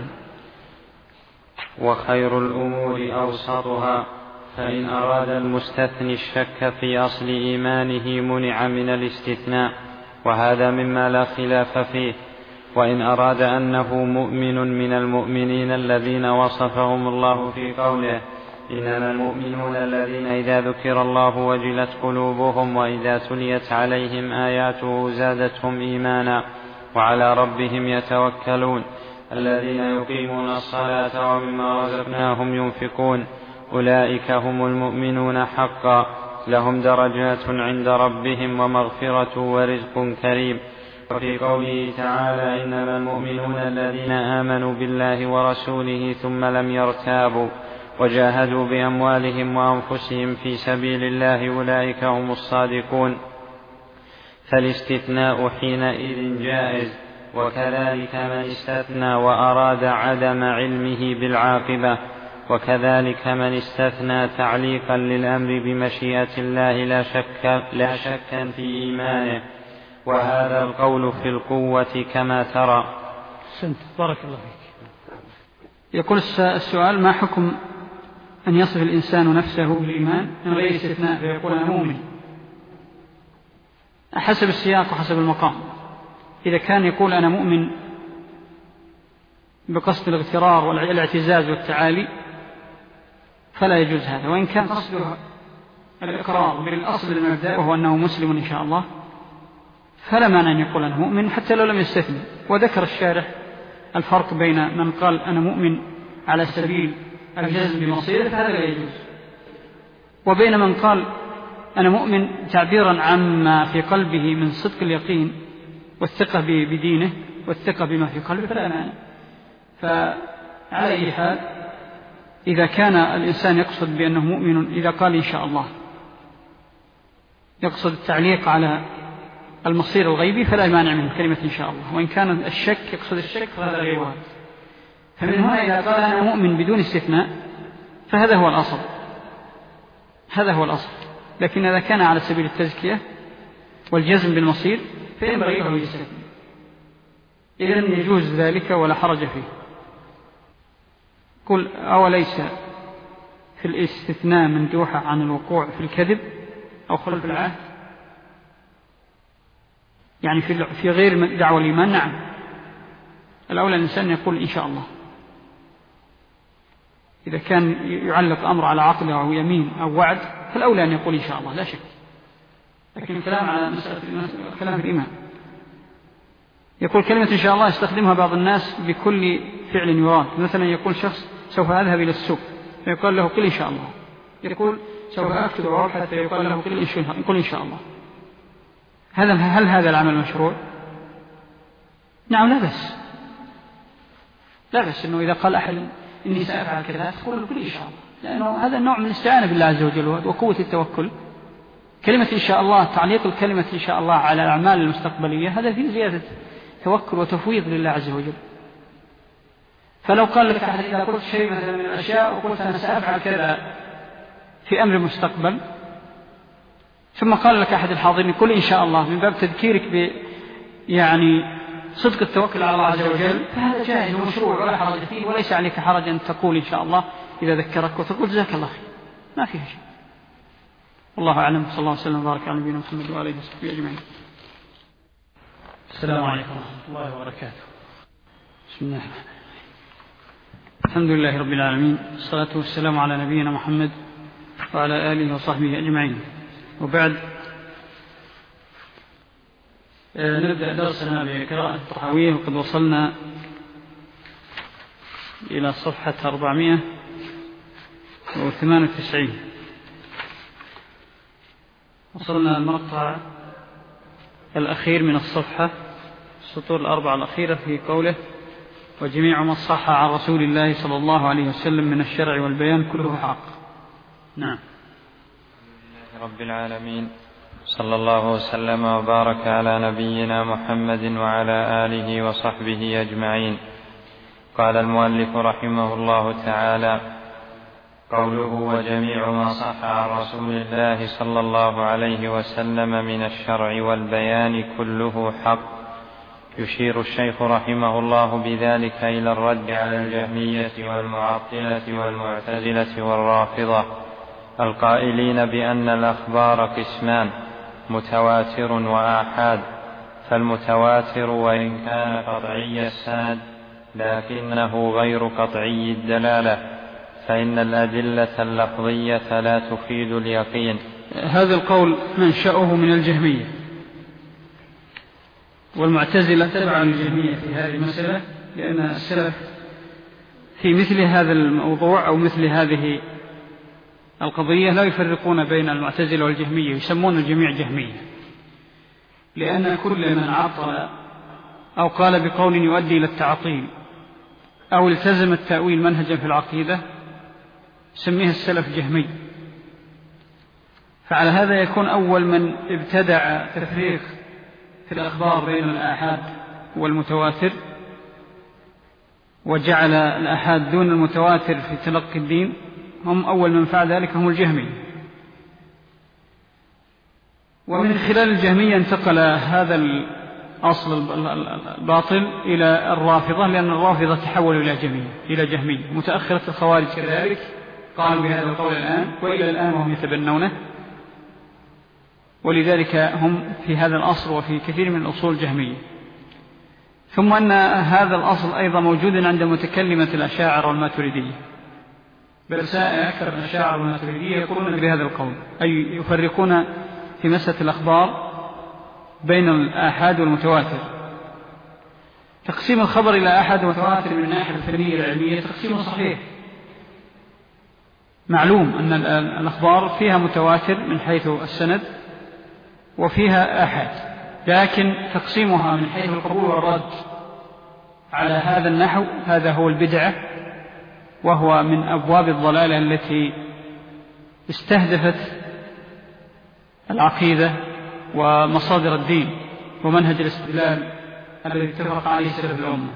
وخير الأمور أوسطها، فإن أراد المستثني الشك في أصل إيمانه منع من الاستثناء، وهذا مما لا خلاف فيه. وإن أراد أنه مؤمن من المؤمنين الذين وصفهم الله في قوله إنما المؤمنون الذين إذا ذكر الله وجلت قلوبهم وإذا تليت عليهم آياته زادتهم إيمانا وعلى ربهم يتوكلون الذين يقيمون الصلاة ومما رزقناهم ينفقون أولئك هم المؤمنون حقا لهم درجات عند ربهم ومغفرة ورزق كريم. وفي قوله تعالى إنما المؤمنون الذين آمنوا بالله ورسوله ثم لم يرتابوا وجاهدوا بأموالهم وأنفسهم في سبيل الله أولئك هم الصادقون. فالاستثناء حينئذ جائز، وكذلك من استثنى وأراد عدم علمه بالعاقبة، وكذلك من استثنى تعليقا للأمر بمشيئة الله لا شك في إيمانه، وهذا القول في القوة كما ترى. بارك الله فيك. يقول السؤال: ما حكم أن يصف الإنسان نفسه بالإيمان من غير استثناء فيقول أنا مؤمن؟ حسب السياق وحسب المقام. إذا كان يقول أنا مؤمن بقصد الاغترار والاعتزاز والتعالي فلا يجوز هذا، وإن كان قصده الإقرار بالأصل المبدأ وهو أنه مسلم إن شاء الله فلا مانع أن يقول أنا مؤمن حتى لو لم يستثني. وذكر الشارح الفرق بين من قال أنا مؤمن على سبيل الجزم بمصيره فهذا لا يجوز، وبين من قال أنا مؤمن تعبيرا عما في قلبه من صدق اليقين والثقة بدينه والثقة بما في قلبه فلا مانع. فعلى أي حال إذا كان الإنسان يقصد بأنه مؤمن إذا قال إن شاء الله يقصد التعليق على المصير الغيبي فلا مانع من كلمة إن شاء الله، وإن كان الشك يقصد الشك فهذا غير وارد. فمن هنا إذا قال أنا مؤمن بدون استثناء فهذا هو الأصل، هذا هو الأصل. لكن إذا كان على سبيل التزكية والجزم بالمصير فينبغي له يستثني، إذن يجوز ذلك ولا حرج فيه. قل أوليس في الاستثناء مندوحة عن الوقوع في الكذب أو خلف العهد؟ يعني في غير دعوة الإيمان. نعم، الأولى الإنسان يقول إن شاء الله إذا كان يعلق أمر على عقل أو يمين أو وعد فالأولى أن يقول إن شاء الله لا شك. لكن الكلام على مسألة كلام الإيمان. يقول كلمة إن شاء الله يستخدمها بعض الناس بكل فعل يراد. مثلا يقول شخص سوف أذهب إلى السوق فيقال له قل إن شاء الله. يقول سوف أكتب وأبحث فيقال له قل إن شاء الله. هل هذا العمل مشروع؟ نعم لا بس، لا بس إنه إذا قال أحد إني سأفعل كذا تقول قل إن شاء الله، لأنه هذا النوع من الاستعانة بالله عز وجل وقوة التوكل. كلمة إن شاء الله، تعليق الكلمة إن شاء الله على الأعمال المستقبلية هذا فيه زيادة توكل وتفويض لله عز وجل. فلو قال لك أحد إذا قلت شيء مثلا من الأشياء وقلت أنا سأفعل كذا في أمر مستقبل ثم قال لك أحد الحاضرين قل إن شاء الله من باب تذكيرك يعني صدق التوكل على الله عز وجل فهذا جائز ومشروع ولا حرج فيه، وليس عليك حرج أن تقول إن شاء الله إذا ذكرك وتقول جزاك الله خير، ما فيها شيء. والله أعلم. صلى الله عليه وسلم وبارك على نبينا محمد وآله وصحبه أجمعين. السلام عليكم ورحمة الله وبركاته. بسم الله الرحمن الرحيم. الحمد لله رب العالمين، الصلاة والسلام على نبينا محمد وعلى آله وصحبه أجمعين، وبعد نبدأ درسنا بقراءة الطحاوية، وقد وصلنا إلى صفحة 498. وصلنا المقطع الأخير من الصفحة، السطور الأربعة الأخيرة في قوله وجميع ما صح عن رسول الله صلى الله عليه وسلم من الشرع والبيان كله حق. نعم. رب العالمين، صلى الله وسلم وبارك على نبينا محمد وعلى آله وصحبه أجمعين. قال المؤلف رحمه الله تعالى: قوله وجميع ما صح عن رسول الله صلى الله عليه وسلم من الشرع والبيان كله حق. يشير الشيخ رحمه الله بذلك إلى الرد على الجهمية والمعطلة والمعتزلة والرافضة القائلين بأن الأخبار قسمان: متواتر وآحاد. فالمتواتر وإن كان قطعي السند لكنه غير قطعي الدلالة، فإن الأدلة اللفظية لا تفيد اليقين. هذا القول منشأه من الجهمية، والمعتزلة تبع الجهمية في هذه المسألة، لأن السلف في مثل هذا الموضوع أو مثل هذه القضية لا يفرقون بين المعتزلة والجهمية، يسمون الجميع جهمية، لأن كل من عطل أو قال بقول يؤدي إلى التعطيل أو التزم التأويل منهجا في العقيدة سميها السلف جهمي. فعلى هذا يكون أول من ابتدع تفريق في الأخبار بين الآحاد والمتواتر وجعل الآحاد دون المتواتر في تلقي الدين، هم أول من فعل ذلك هم الجهمي. ومن خلال الجهمية انتقل هذا الأصل الباطل إلى الرافضة، لأن الرافضة تحولوا إلى جهمية. متأخرة الخوارج كذلك قالوا بهذا القول الآن، وإلى الآن وهم يتبنونه، ولذلك هم في هذا الأصل وفي كثير من الأصول جهمية. ثم أن هذا الأصل أيضا موجود عند متكلمة الأشاعرة والماتريدية، بل سائر أكثر الأشاعرة والماتريدية يقولون بهذا القول، أي يفرقون في مسألة الأخبار بين الآحاد والمتواتر. تقسيم الخبر إلى آحاد ومتواتر من الناحية الفنية العلمية تقسيم صحيح، معلوم أن الأخبار فيها متواتر من حيث السند وفيها آحاد، لكن تقسيمها من حيث القبول والرد على هذا النحو هذا هو البدعة، وهو من أبواب الضلالة التي استهدفت العقيدة ومصادر الدين ومنهج الاستدلال الذي اتفق عليه سلف الأمة.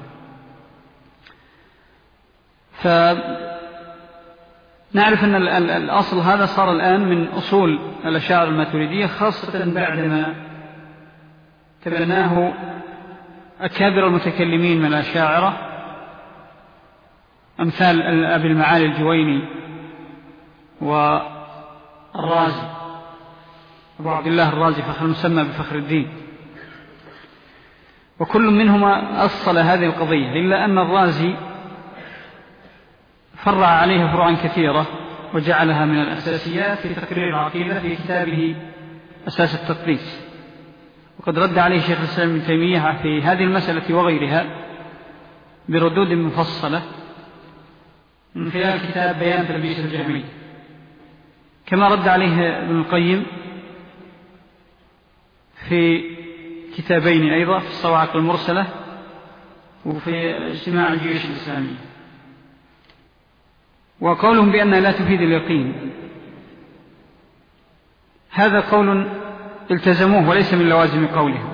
فنعرف أن الأصل هذا صار الآن من أصول الأشاعرة الماتريدية، خاصة بعدما تبناه أكابر المتكلمين من الأشاعرة أمثال أبي المعالي الجويني والرازي، أبو عبد الله الرازي فخر المسمى بفخر الدين، وكل منهما أصل هذه القضية، إلا أن الرازي فرع عليها فروعا كثيرة وجعلها من الأساسيات في تقرير العقيدة في كتابه أساس التقديس، وقد رد عليه شيخ الإسلام ابن تيمية في هذه المسألة وغيرها بردود مفصلة من خلال كتاب بيان تلبيس الجهمية، كما رد عليه ابن القيم في كتابين أيضا، في الصواعق المرسلة وفي اجتماع الجيوش الإسلامية. وقولهم بأنها لا تفيد اليقين هذا قول التزموه وليس من لوازم قولهم،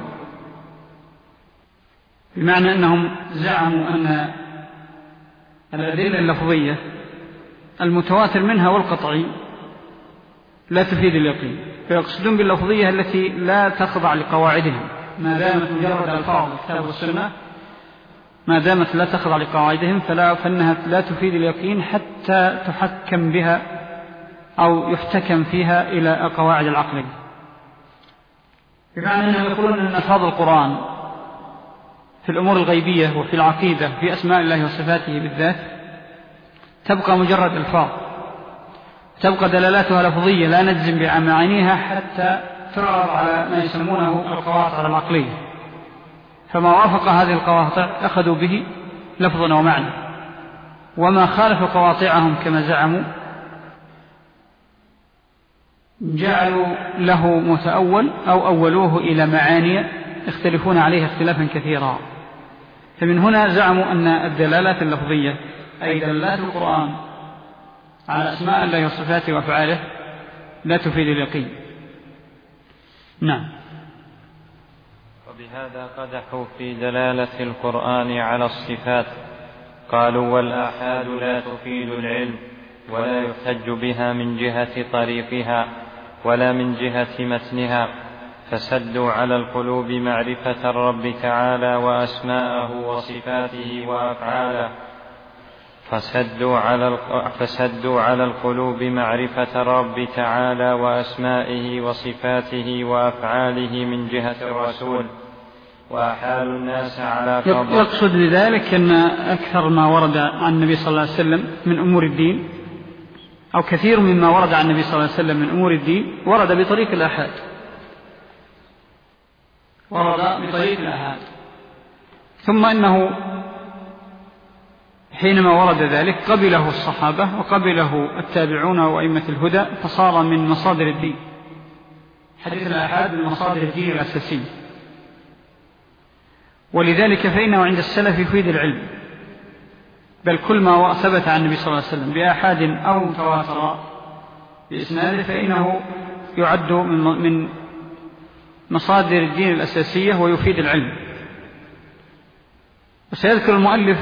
بمعنى أنهم زعموا أن الأدلة اللفظية المتواتر منها والقطعي لا تفيد اليقين، فيقصدون باللفظية التي لا تخضع لقواعدهم، ما دامت مجرد ألفاظ الكتاب والسنة ما دامت لا تخضع لقواعدهم فإنها لا تفيد اليقين حتى تحكم بها أو يحتكم فيها إلى قواعد العقل، بمعنى أنهم يقولون أن ألفاظ القرآن في الأمور الغيبية وفي العقيدة في أسماء الله وصفاته بالذات تبقى مجرد ألفاظ، تبقى دلالاتها لفظية لا نجزم بمعانيها حتى تعرض على ما يسمونه القواطع العقلية، فما وافق هذه القواطع أخذوا به لفظا ومعنى، وما خالف قواطعهم كما زعموا جعلوا له متأول أو أولوه إلى معاني يختلفون عليها اختلافا كثيرا. فمن هنا زعموا أن الدلالات اللفظية أي دلالات القرآن على أسماء الله وصفاته وأفعاله لا تفيد اليقين. نعم. وبهذا قدحوا في دلالة القرآن على الصفات، قالوا والآحاد لا تفيد العلم ولا يحتج بها من جهة طريقها ولا من جهة متنها، فسدوا على القلوب معرفة الرب تعالى وأسماءه وصفاته وأفعاله فسدوا على القلوب معرفة الرب تعالى وأسمائه وصفاته وأفعاله من جهة الرسول، وأحالوا الناس على يقصد بذلك أن أكثر ما ورد عن النبي صلى الله عليه وسلم من أمور الدين أو كثير مما ورد عن النبي صلى الله عليه وسلم من أمور الدين ورد بطريق الآحاد، ثم إنه حينما ورد ذلك قبله الصحابة وقبله التابعون وأئمة الهدى، فصار من مصادر الدين. حديث الآحاد من مصادر الدين الأساسية، ولذلك فإنه عند السلف يفيد العلم، بل كل ما ثبت عن النبي صلى الله عليه وسلم بآحاد أو متواتر بإسناده فإنه يعد من مصادر الدين الأساسية ويفيد العلم. وسيذكر المؤلف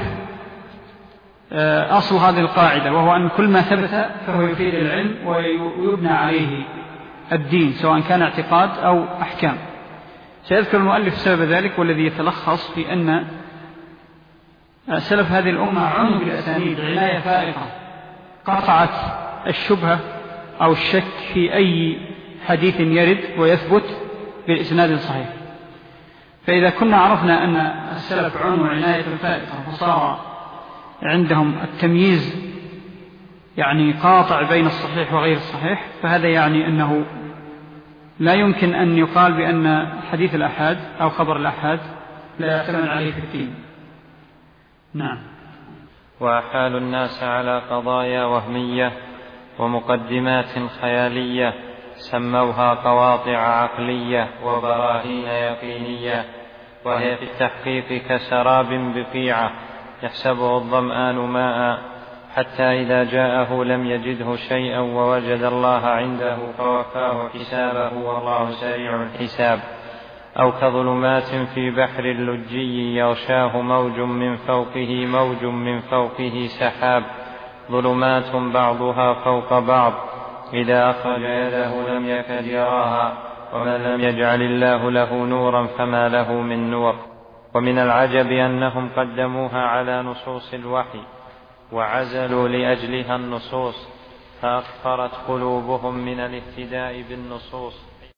أصل هذه القاعدة، وهو أن كل ما ثبت فهو يفيد العلم ويبنى عليه الدين، سواء كان اعتقاد أو أحكام. سيذكر المؤلف سبب ذلك، والذي يتلخص في أن سلف هذه الأمة عنوا بالأسانيد عناية فائقة، قطعت الشبهة أو الشك في أي حديث يرد ويثبت بالإسناد الصحيح. فإذا كنا عرفنا أن السلف عنوا عناية فائقة فصار عندهم التمييز يعني قاطع بين الصحيح وغير الصحيح، فهذا يعني أنه لا يمكن أن يقال بأن حديث الآحاد أو خبر الآحاد لا يعتمد عليه في الدين. نعم. وأحال الناس على قضايا وهمية ومقدمات خيالية سموها قواطع عقلية وبراهين يقينية، وهي في التحقيق كسراب بقيعة يحسبه الظمآن ماء، حتى إذا جاءه لم يجده شيئا ووجد الله عنده فوفاه حسابه والله سريع الحساب. أو كظلمات في بحر لجي يغشاه موج من فوقه موج من فوقه سحاب، ظلمات بعضها فوق بعض إذا أخرج يده لم يكد يراها، ومن لم يجعل الله له نورا فما له من نور. ومن العجب أنهم قدموها على نصوص الوحي وعزلوا لأجلها النصوص، فأكثرت قلوبهم من الاهتداء بالنصوص